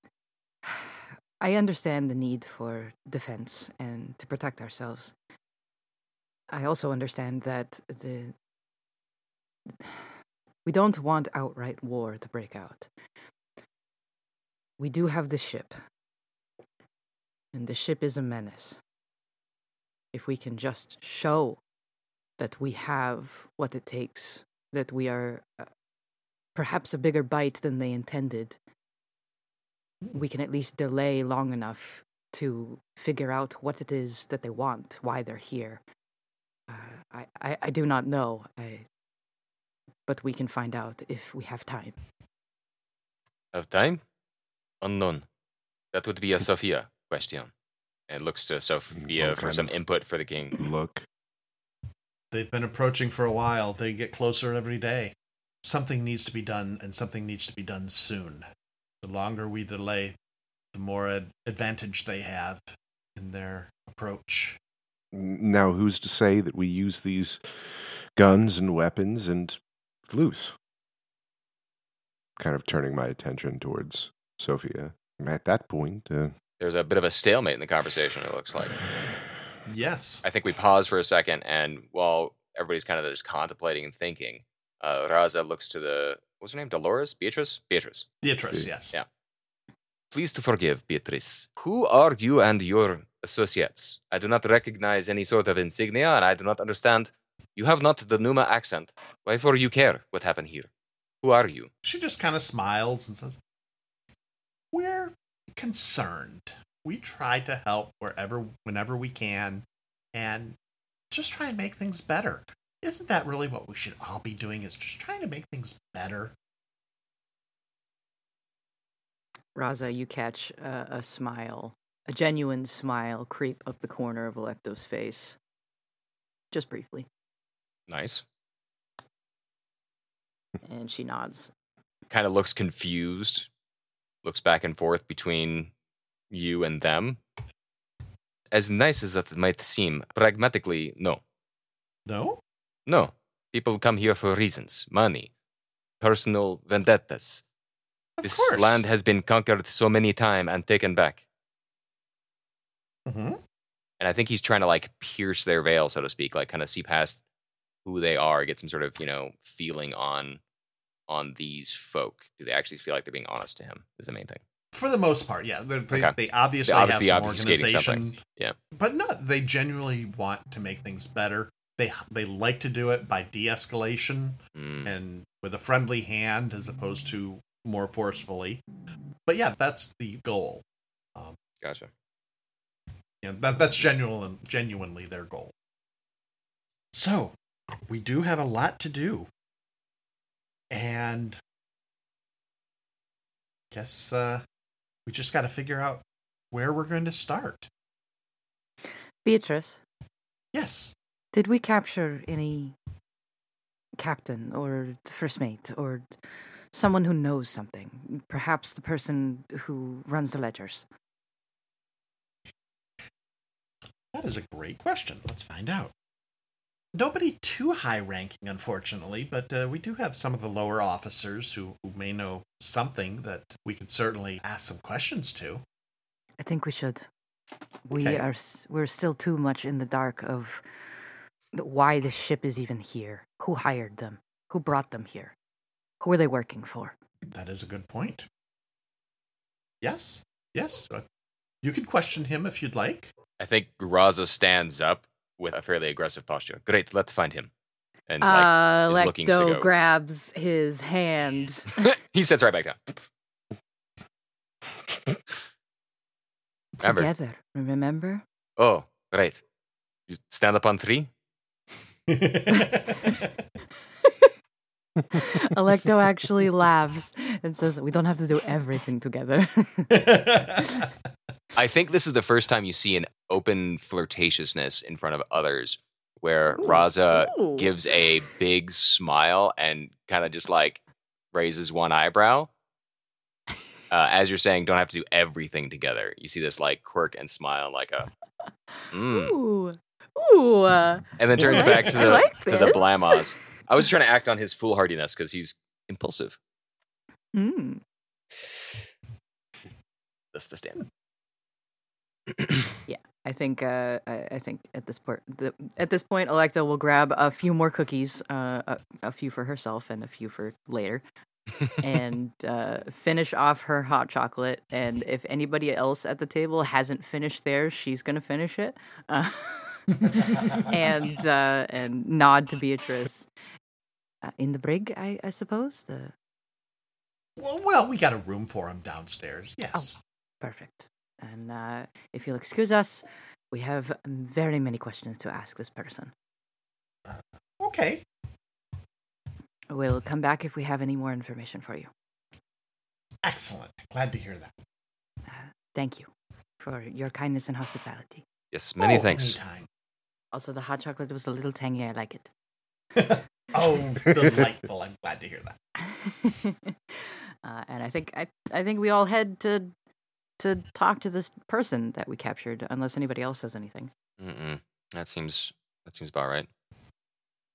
I understand the need for defense and to protect ourselves. I also understand that the we don't want outright war to break out. We do have the ship, and the ship is a menace. If we can just show that we have what it takes, that we are uh, perhaps a bigger bite than they intended, we can at least delay long enough to figure out what it is that they want, why they're here. Uh, I, I, I do not know, I, but we can find out if we have time. Of time? Unknown. That would be a Sophia question. And looks to Sophia What for kind some of- input for the king. Look, They've been approaching for a while. They get closer every day. Something needs to be done, and something needs to be done soon. The longer we delay, the more ad- advantage they have in their approach. now who's to say that we use these guns and weapons and loose. Kind of turning my attention towards Sophia. And at that point, uh, There's a bit of a stalemate in the conversation, it looks like. Yes. I think we pause for a second, and while everybody's kind of just contemplating and thinking, uh, Raza looks to the, what's her name, Dolores? Beatrice? Beatrice. Beatrice, yes. Yeah. Please to forgive, Beatrice. Who are you and your associates? I do not recognize any sort of insignia, and I do not understand. You have not the Numa accent. Wherefore you care what happened here? Who are you? She just kind of smiles and says, we're concerned. We try to help wherever, whenever we can, and just try and make things better. Isn't that really what we should all be doing, is just trying to make things better? Raza, you catch uh, a smile, a genuine smile creep up the corner of Electo's face. Just briefly. Nice. And she nods. Kind of looks confused. Looks back and forth between you and them. As nice as that might seem, pragmatically, no. No? No. People come here for reasons. Money. Personal vendettas. Of This course. land has been conquered so many times and taken back. Mm-hmm. And I think he's trying to, like, pierce their veil, so to speak. Like, kind of see past who they are. Get some sort of, you know, feeling on on these folk. Do they actually feel like they're being honest to him, is the main thing. For the most part, yeah. They're, they Okay. they obviously, They're obviously have some obfuscating organization. something. Yeah. But no, they genuinely want to make things better. They they like to do it by de-escalation Mm. and with a friendly hand as opposed to more forcefully. But yeah, that's the goal. Um, Gotcha. you know, that that's genuine, genuinely their goal. So, we do have a lot to do. And guess uh, we just got to figure out where we're going to start. Beatrice, Yes. did we capture any captain or first mate or someone who knows something? Perhaps the person who runs the ledgers. That is a great question. Let's find out. Nobody too high-ranking, unfortunately, but uh, we do have some of the lower officers who, who may know something that we could certainly ask some questions to. I think we should. We Okay. are. s- We're still too much in the dark of th- why this ship is even here. Who hired them? Who brought them here? Who are they working for? That is a good point. Yes, yes. Uh, you can question him if you'd like. I think Raza stands up with a fairly aggressive posture. Great, let's find him. And like Uh, is looking to Lecto go. grabs his hand. he sits right back down. Remember. Together, remember? Oh, right. You stand up on three? Electo actually laughs and says, "We don't have to do everything together." I think this is the first time you see an open flirtatiousness in front of others where Ooh, Raza ooh. gives a big smile and kind of just like raises one eyebrow. Uh, as you're saying, don't have to do everything together. You see this like quirk and smile, like a, mm. Ooh, ooh. Uh, and then turns I back like- to I the like to the this. Blamos. I was trying to act on his foolhardiness because he's impulsive. mm. That's the standard. I think. Uh, I, I think at this point, the, at this point, Electo will grab a few more cookies, uh, a, a few for herself and a few for later, and uh, finish off her hot chocolate. And if anybody else at the table hasn't finished theirs, she's gonna finish it. Uh, and uh, and nod to Beatrice. Uh, in the brig, I, I suppose. The well, well, we got a room for him downstairs. Yes. perfect. And uh, if you'll excuse us, we have very many questions to ask this person. Okay. We'll come back if we have any more information for you. Excellent. Glad to hear that. Uh, thank you for your kindness and hospitality. Yes, many Oh, thanks. Anytime. Also, the hot chocolate was a little tangy. I like it. Oh, delightful. I'm glad to hear that. uh, and I think I I think we all head to to talk to this person that we captured, unless anybody else has anything. Mm-mm. That seems that seems about right.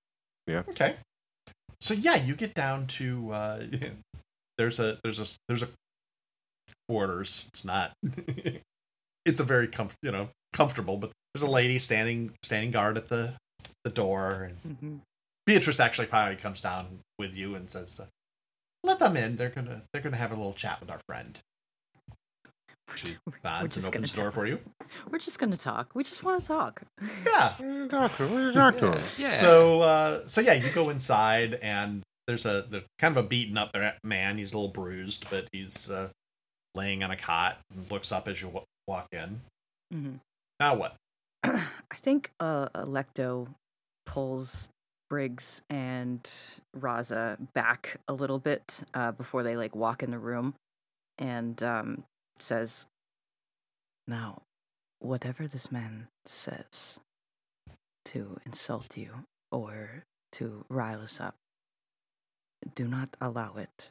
Yeah. Okay. So yeah, you get down to uh, there's a there's a there's a quarters. It's not. It's a very comf- you know comfortable, but there's a lady standing standing guard at the the door, and Mm-hmm. Beatrice actually probably comes down with you and says, uh, "Let them in. They're gonna they're gonna have a little chat with our friend." She nods and opens the door talk. for you. We're just gonna talk. We just want to talk. Yeah. Talk to him. Talk to him. Yeah. So uh, so yeah, you go inside, and there's a the, kind of a beaten up man. He's a little bruised, but he's uh, laying on a cot and looks up as you w- walk in. Mm-hmm. Now what? I think uh, Electo pulls Briggs and Raza back a little bit uh, before they like walk in the room, and um, says, "Now, whatever this man says to insult you or to rile us up, do not allow it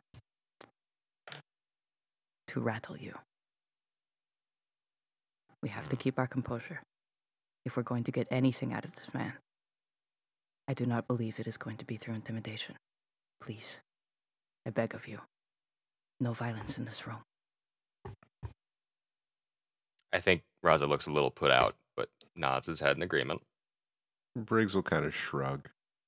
to rattle you. We have to keep our composure if we're going to get anything out of this man. I do not believe it is going to be through intimidation. Please, I beg of you, no violence in this room." I think Raza looks a little put out, but nods his head in agreement. Briggs will kind of shrug.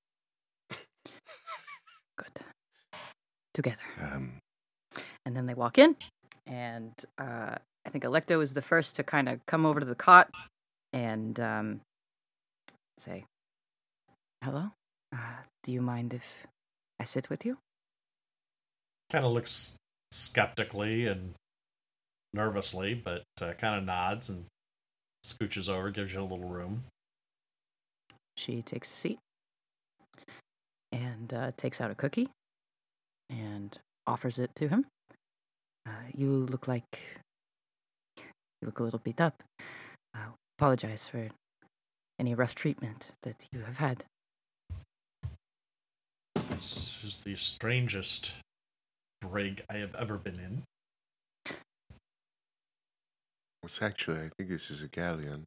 Good. Together. Um, And then they walk in, and uh, I think Electo is the first to kind of come over to the cot and um, say, "Hello? Uh, do you mind if I sit with you?" Kind of looks skeptically and nervously, but uh, kind of nods and scooches over, gives you a little room. She takes a seat and uh, takes out a cookie and offers it to him. Uh, you look like you look a little beat up. Uh, apologize for any rough treatment that you have had. This is the strangest brig I have ever been in. It's actually, I think this is a galleon.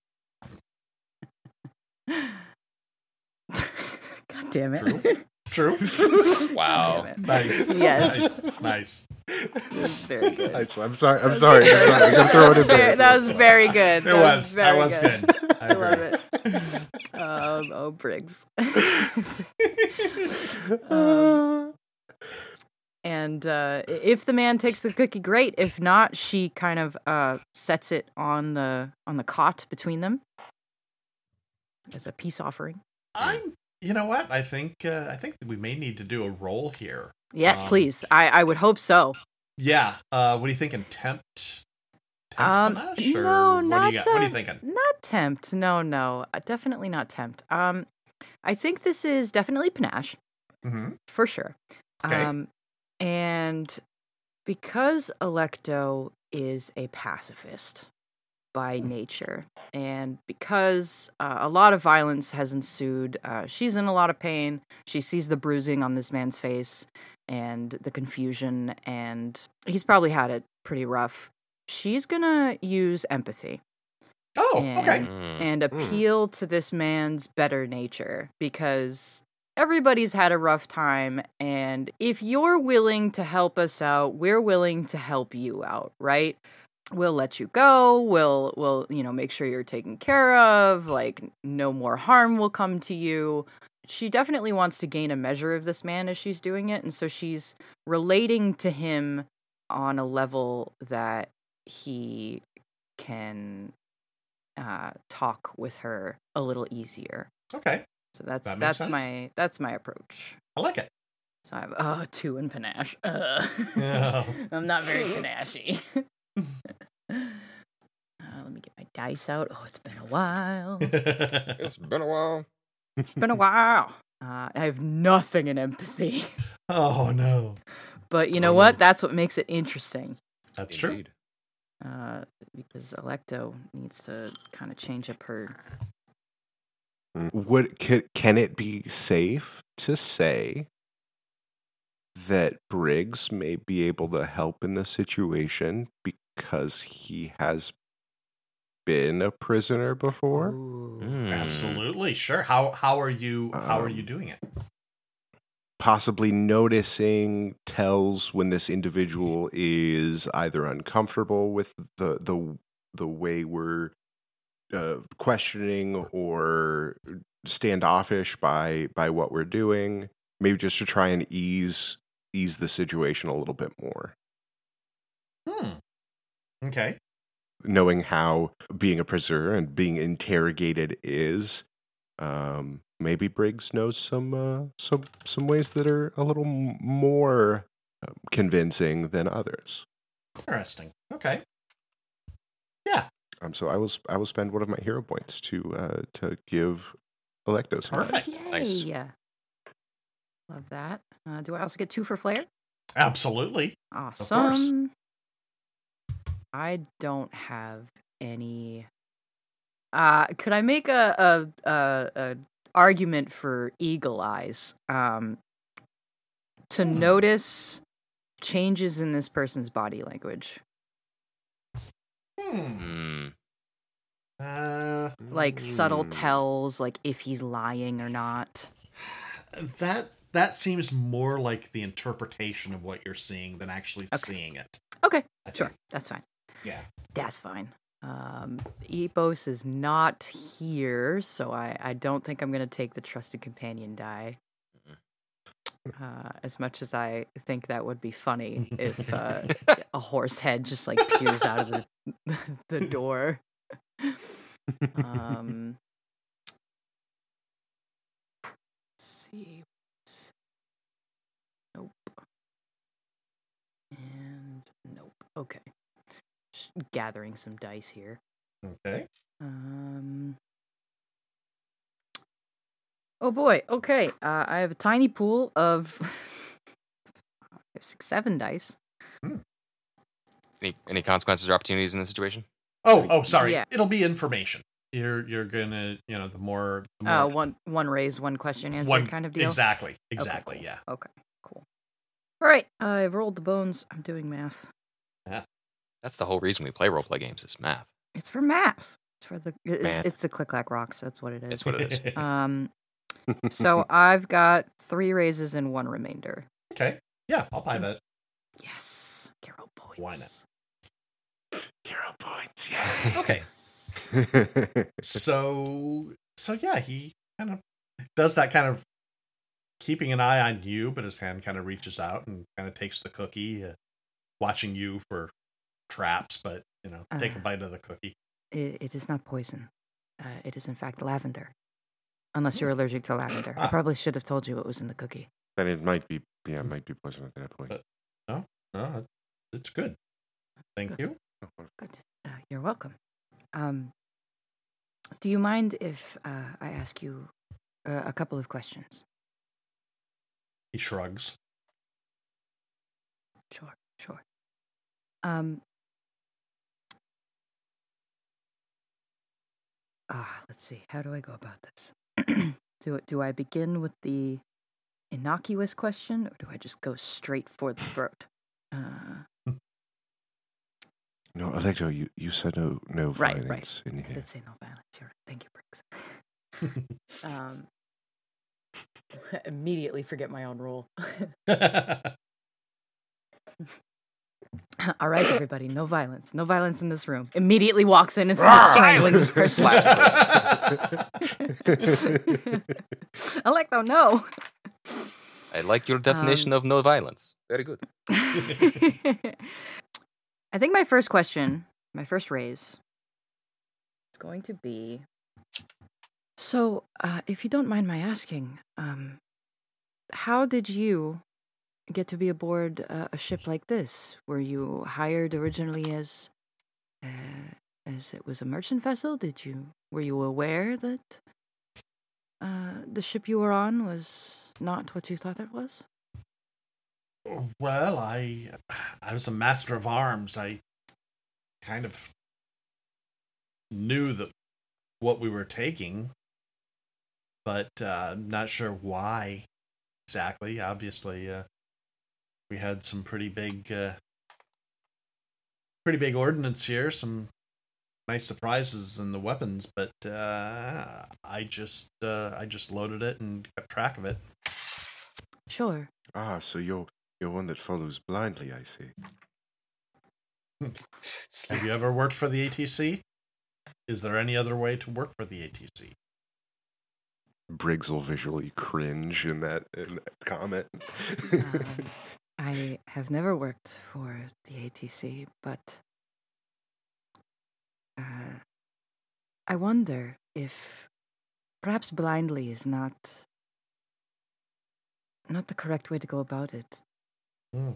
God damn it. True. True. Wow. Damn it. Nice. Yes. Nice. Nice. That's very good. I'm so- I'm sorry. I'm sorry. I'm sorry. I'm gonna throw it in there. That was very good. It That was. That very was good. I I love agree. it. Um, oh, Briggs. um, and uh, if the man takes the cookie, great. If not, she kind of uh, sets it on the on the cot between them as a peace offering. I'm. You know what? I think. Uh, I think that we may need to do a roll here. Yes, Um, please. I, I would hope so. Yeah. Uh, what are you thinking? Tempt. Tempt Um, panache, or no, what not do you got? What are you uh, thinking? Not tempt. No, no, uh, definitely not tempt. Um, I think this is definitely panache. Mm-hmm. For sure. Okay. Um, and because Electo is a pacifist by nature, and because uh, a lot of violence has ensued, uh, she's in a lot of pain. She sees the bruising on this man's face and the confusion, and he's probably had it pretty rough. She's gonna use empathy. Oh, and, okay. Mm. and appeal to this man's better nature, because everybody's had a rough time, and if you're willing to help us out, we're willing to help you out, right? We'll let you go. We'll, we'll, you know, make sure you're taken care of. Like, no more harm will come to you. She definitely wants to gain a measure of this man as she's doing it, and so she's relating to him on a level that he can uh, talk with her a little easier. Okay. So that's That makes that's sense. my that's my approach. I like it. So I have uh two in panache. Uh, Yeah. I'm not very panachy. uh, let me get my dice out. Oh, it's been a while. It's been a while. It's been a while. Uh, I have nothing in empathy. Oh no. But you know Oh, what? no. That's what makes it interesting. That's true. Indeed. Uh, because Electo needs to kind of change up her. Would can, can it be safe to say that Briggs may be able to help in the situation because he has been a prisoner before? Ooh. Mm. Absolutely. Sure. How how are you how are Um, you doing it? possibly noticing tells when this individual is either uncomfortable with the the the way we're uh, questioning or standoffish by by what we're doing. Maybe just to try and ease ease the situation a little bit more. Hmm. Okay. Knowing how being a prisoner and being interrogated is, um, maybe Briggs knows some uh, some some ways that are a little m- more uh, convincing than others. Interesting. Okay. Yeah. Um. So I will sp- I will spend one of my hero points to uh to give Electo some Perfect. dice. Yay! Nice. Love that. Uh, do I also get two for flair? Absolutely. Awesome. I don't have any. Uh, could I make a a, a, a argument for Eagle Eyes? Um, to Hmm. notice changes in this person's body language, Hmm. Hmm. Uh, like subtle Hmm. tells, like if he's lying or not. that that seems more like the interpretation of what you're seeing than actually Okay. seeing it. Okay, I sure, think. that's fine. Yeah. That's fine. Um, Epos is not here, so I, I don't think I'm going to take the Trusted Companion die. Uh, as much as I think that would be funny if uh, a horse head just like peers out of the, the door. Um, let's see. Nope. And nope. Okay. Just gathering some dice here. Okay. Um. Oh boy. Okay. Uh, I have a tiny pool of six, seven dice. Any any consequences or opportunities in this situation? Oh, oh, sorry. Yeah. It'll be information. You're you're gonna, you know, the more, the more Uh, one one raise, one question answer one- kind of deal. Exactly. Exactly. Okay, Yeah. cool. Okay. Cool. All right. I've rolled the bones. I'm doing math. That's the whole reason we play roleplay games is math. It's for math. It's for the. It's, Math. it's the click clack rocks. That's what it is. It's what it is. Um. So I've got three raises and one remainder. Okay. Yeah, I'll buy that. Yes. Hero points. Why not? Hero points, yeah. Okay. So so yeah, he kind of does that kind of keeping an eye on you, but his hand kind of reaches out and kind of takes the cookie, uh, watching you for traps, but you know, take a Uh. bite of the cookie. It, it is not poison. Uh, it is in fact lavender. Unless you're allergic to lavender. I Ah. probably should have told you what was in the cookie. Then it might be, yeah, it might be poison at that point. But- No, it's good. Thank you. Good. Uh, you're welcome. Um, do you mind if uh, I ask you uh, a couple of questions? He shrugs. Sure, sure. Um. Ah, let's see. How do I go about this? do do I begin with the innocuous question, or do I just go straight for the throat? Uh, No, Electro, you, you said no no Right, right. violence in I here. did say no violence. You're right. Thank you, Briggs. um, immediately forget my own rule. All right, everybody, no violence. No violence in this room. Immediately walks in and starts strangling this person. Slaps Electro, no. I like your definition of no violence. Very good. I think my first question, my first raise, is going to be. So, uh, if you don't mind my asking, um, how did you get to be aboard uh, a ship like this? Were you hired originally as, uh, as it was a merchant vessel? Did you were you aware that uh, the ship you were on was not what you thought it was? Well, I I was a master of arms. I kind of knew that what we were taking, but uh, I'm not sure why exactly. Obviously, uh, we had some pretty big, uh, pretty big ordnance here. Some nice surprises in the weapons, but uh, I just uh, I just loaded it and kept track of it. Sure. Ah, so you're you're one that follows blindly, I see. Have you ever worked for the A T C? Is there any other way to work for the A T C? Briggs will visually cringe in that, in that comment. Um, I have never worked for the A T C, but uh, I wonder if perhaps blindly is not not the correct way to go about it. Hmm.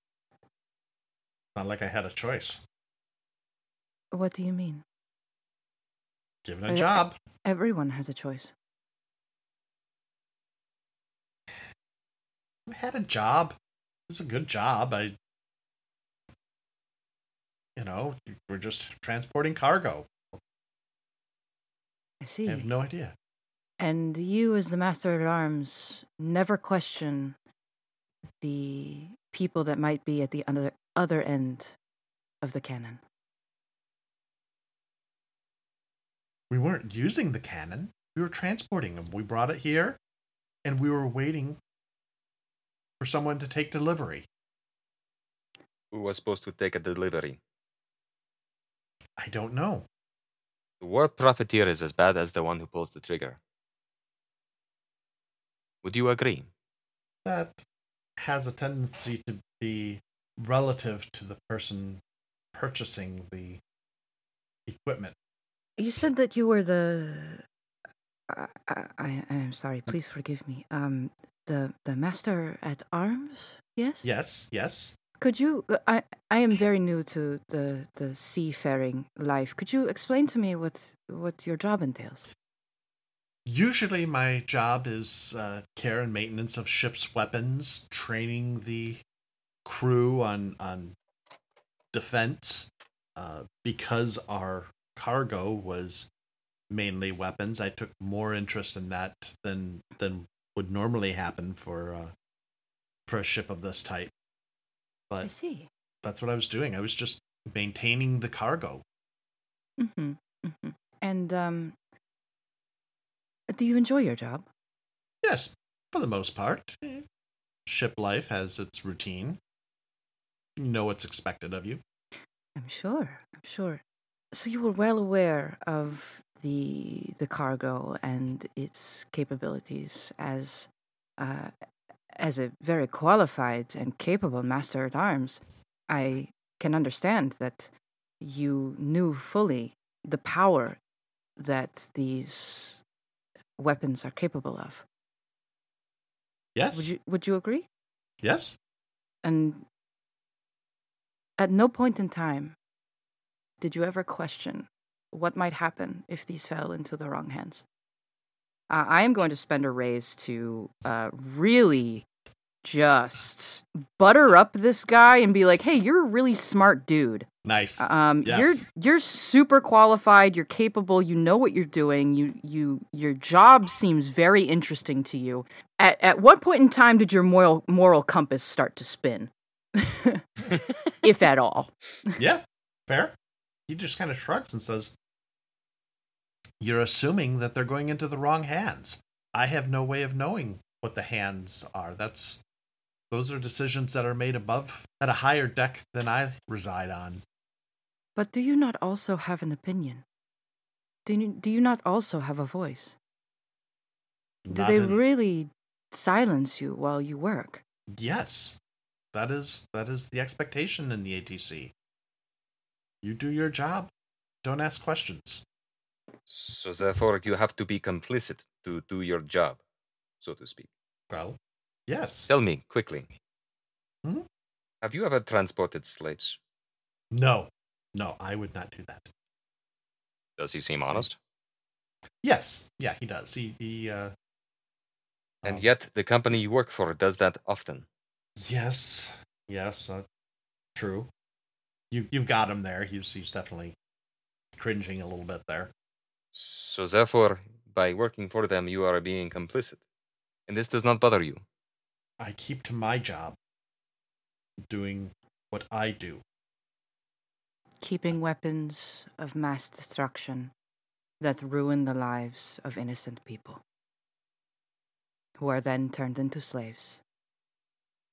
Not like I had a choice. What do you mean? Given a Uh, job. Everyone has a choice. I had a job. It was a good job. I, you know, we're just transporting cargo. I see. I have no idea. And you, as the Master at Arms, never question the people that might be at the other other end of the cannon. We weren't using the cannon. We were transporting them. We brought it here, and we were waiting for someone to take delivery. Who was supposed to take a delivery? I don't know. The war profiteer is as bad as the one who pulls the trigger. Would you agree? That has a tendency to be relative to the person purchasing the equipment. You said that you were the. I, I, I am sorry. Please forgive me. Um, the the Master at Arms. Yes. Yes, yes. Could you? I I am very new to the the seafaring life. Could you explain to me what what your job entails? Usually my job is uh, care and maintenance of ship's weapons, training the crew on, on defense. Uh, because our cargo was mainly weapons, I took more interest in that than than would normally happen for uh, for a ship of this type. But I see. that's what I was doing. I was just maintaining the cargo. Mm-hmm. Mm-hmm. And um, do you enjoy your job? Yes, for the most part. Ship life has its routine. You know what's expected of you. I'm sure. I'm sure. So you were well aware of the the cargo and its capabilities as uh, as a very qualified and capable master at arms. I can understand that you knew fully the power that these weapons are capable of. Yes. Would you Would you agree? Yes. And at no point in time did you ever question what might happen if these fell into the wrong hands. Uh, I am going to spend a raise to uh, really just butter up this guy and be like, "Hey, you're a really smart dude. Nice. Um, yes. You're you're super qualified. You're capable. You know what you're doing. You you your job seems very interesting to you. At at what point in time did your moral moral compass start to spin, if at all?" Yeah, fair. He just kind of shrugs and says, "You're assuming that they're going into the wrong hands. I have no way of knowing what the hands are. That's those are decisions that are made above at a higher deck than I reside on." But do you not also have an opinion? Do you, do you not also have a voice? Do Not they in- really silence you while you work? Yes. That is that is the expectation in the A T C. You do your job. Don't ask questions. So therefore, you have to be complicit to do your job, so to speak. Well, yes. Tell me, quickly. Hmm? Have you ever transported slaves? No. No, I would not do that. Does he seem honest? Yes. Yeah, he does. He, he uh... And um, yet, the company you work for does that often. Yes. Yes, uh, true. You, you've got him there. He's, he's definitely cringing a little bit there. So therefore, by working for them, you are being complicit. And this does not bother you. I keep to my job, doing what I do. Keeping weapons of mass destruction that ruin the lives of innocent people, who are then turned into slaves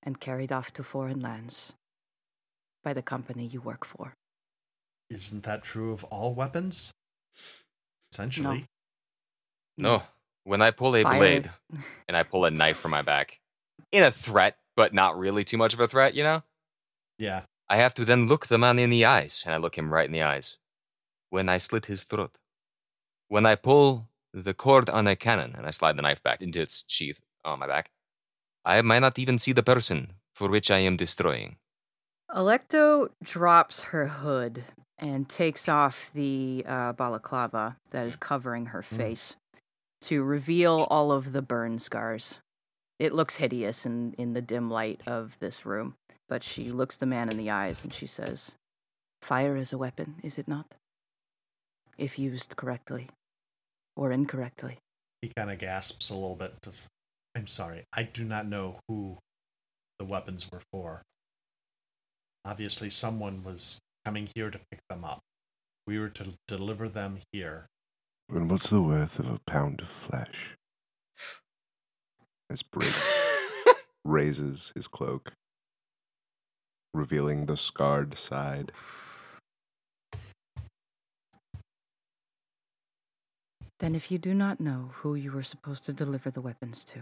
and carried off to foreign lands by the company you work for. Isn't that true of all weapons? Essentially. No. When I pull a Fire. blade and I pull a knife from my back, in a threat, but not really too much of a threat, you know? Yeah. I have to then look the man in the eyes, and I look him right in the eyes. When I slit his throat. When I pull the cord on a cannon, and I slide the knife back into its sheath on my back, I might not even see the person for which I am destroying. Alecto drops her hood and takes off the uh, balaclava that is covering her face to reveal all of the burn scars. It looks hideous in, in the dim light of this room, but she looks the man in the eyes and she says, "Fire is a weapon, is it not? If used correctly or incorrectly." He kind of gasps a little bit. Says, I'm sorry, I do not know who the weapons were for. Obviously, someone was coming here to pick them up. We were to deliver them here. And what's the worth of a pound of flesh? As Briggs raises his cloak, revealing the scarred side. Then if you do not know who you were supposed to deliver the weapons to,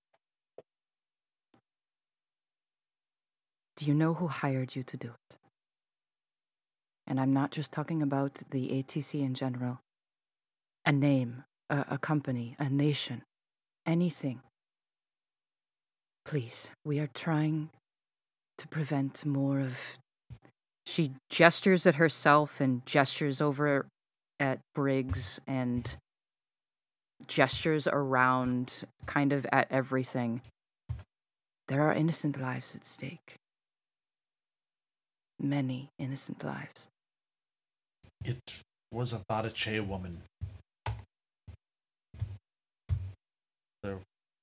do you know who hired you to do it? And I'm not just talking about the A T C in general. A name, a, a company, a nation, anything. Please, we are trying to prevent more of... She gestures at herself and gestures over at Briggs and gestures around kind of at everything. There are innocent lives at stake. Many innocent lives. It was a Vadache woman. The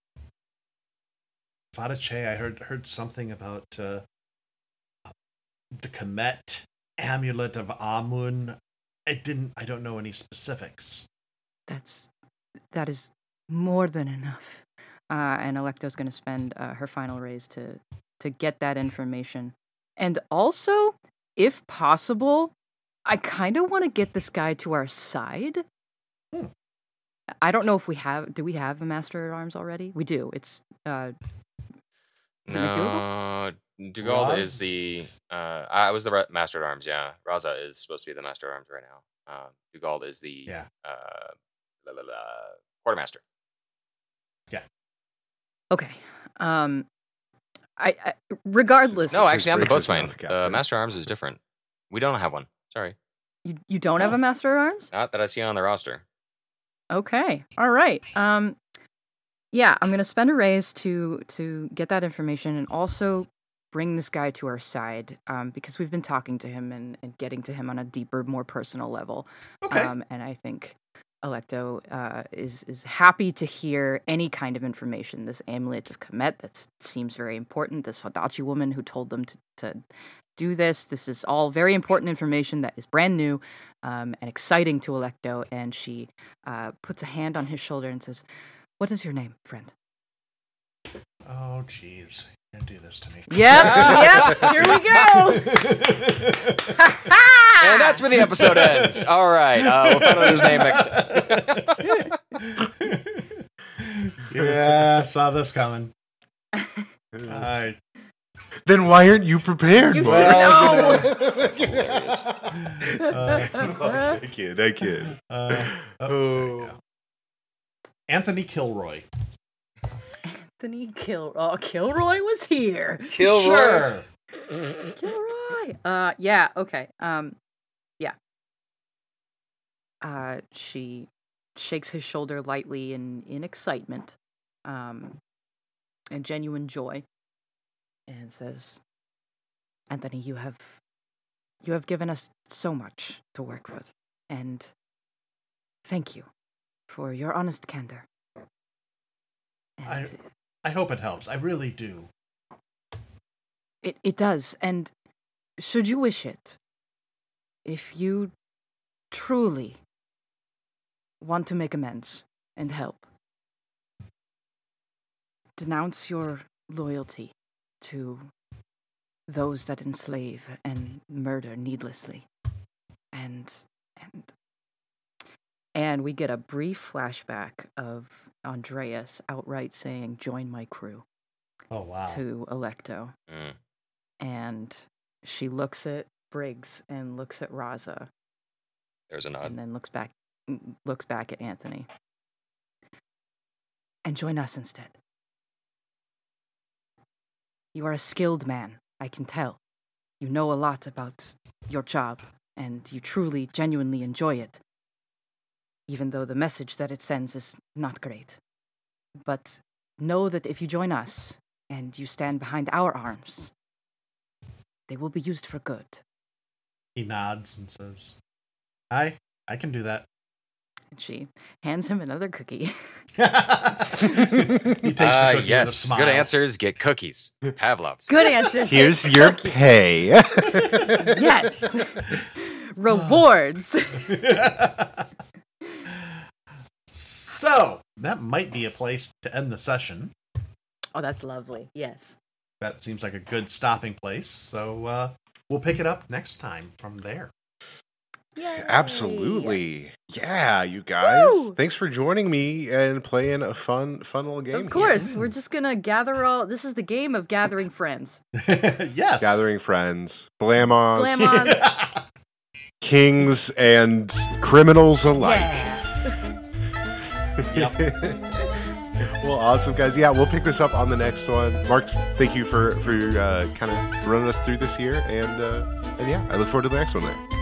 Vadache, I heard heard something about uh, the Kemet amulet of Amun. I didn't. I don't know any specifics. That's that is more than enough. Uh, and Alecto's going to spend uh, her final raise to to get that information. And also, if possible, I kind of want to get this guy to our side. Hmm. I don't know if we have. Do we have a Master at Arms already? We do. It's. Uh, is it McDougal? No, Dugald Raz? is the. Uh, I was the re- Master at Arms. Yeah, Raza is supposed to be the Master at Arms right now. Um, Dugald is the Yeah. uh, la, la, la, quartermaster. Yeah. Okay. Um, I, I regardless. No, actually, I'm the Briggs is not boatswain. the The captain. Master at Arms is different. We don't have one. Sorry, you you don't have a Master at Arms? not that I see on the roster. Okay. All right. Um, yeah, I'm gonna spend a raise to to get that information and also bring this guy to our side, um, because we've been talking to him and, and getting to him on a deeper, more personal level. Okay. Um, and I think Alecto uh, is is happy to hear any kind of information. This amulet of Kemet, that seems very important. This Vadachi woman who told them to, to do this. This is all very important information that is brand new um, and exciting to Alecto. And she uh, puts a hand on his shoulder and says, "What is your name, friend?" Oh, jeez. You're gonna do this to me. Yep, yep, here we go. And that's where the episode ends. All right, uh, we'll find out his name next time. Yeah, saw this coming. I Then why aren't you prepared? You Mark? should know. uh, Oh, I kid, I kid. uh, oh. Anthony Kilroy. Anthony Kil- oh, Kilroy was here. Sure. Kilroy. Uh, yeah. Okay. Um, yeah. Uh, she shakes his shoulder lightly in in excitement, um, and genuine joy, and says, "Anthony, you have you have given us so much to work with, and thank you for your honest candor." And I I hope it helps. I really do. It it does, and should you wish it, if you truly want to make amends and help, denounce your loyalty to those that enslave and murder needlessly. And and and we get a brief flashback of Andreas outright saying, "Join my crew." Oh wow. To Alecto. Mm. And she looks at Briggs and looks at Raza. There's a nod. And then looks back looks back at Anthony. And join us instead. You are a skilled man, I can tell. You know a lot about your job, and you truly, genuinely enjoy it. Even though the message that it sends is not great. But know that if you join us, and you stand behind our arms, they will be used for good. He nods and says, I, I can do that. And she hands him another cookie. He takes the Uh, cookie with a yes, smile. good answers get cookies. Pavlov's. Good answers. Here's your Cookies. pay. Yes. Rewards. So, that might be a place to end the session. Oh, that's lovely. Yes. That seems like a good stopping place. So, uh, we'll pick it up next time from there. Yay. Absolutely. Yeah, you guys. Woo! Thanks for joining me and playing a fun, fun little game Of course. here. We're just going to gather all. This is the game of gathering friends. Yes. Gathering friends, blamons, Blamons. kings, and criminals alike. Yeah. Well, awesome, guys. Yeah, we'll pick this up on the next one. Mark, thank you for for uh, kind of running us through this here, and uh, and yeah, I look forward to the next one there.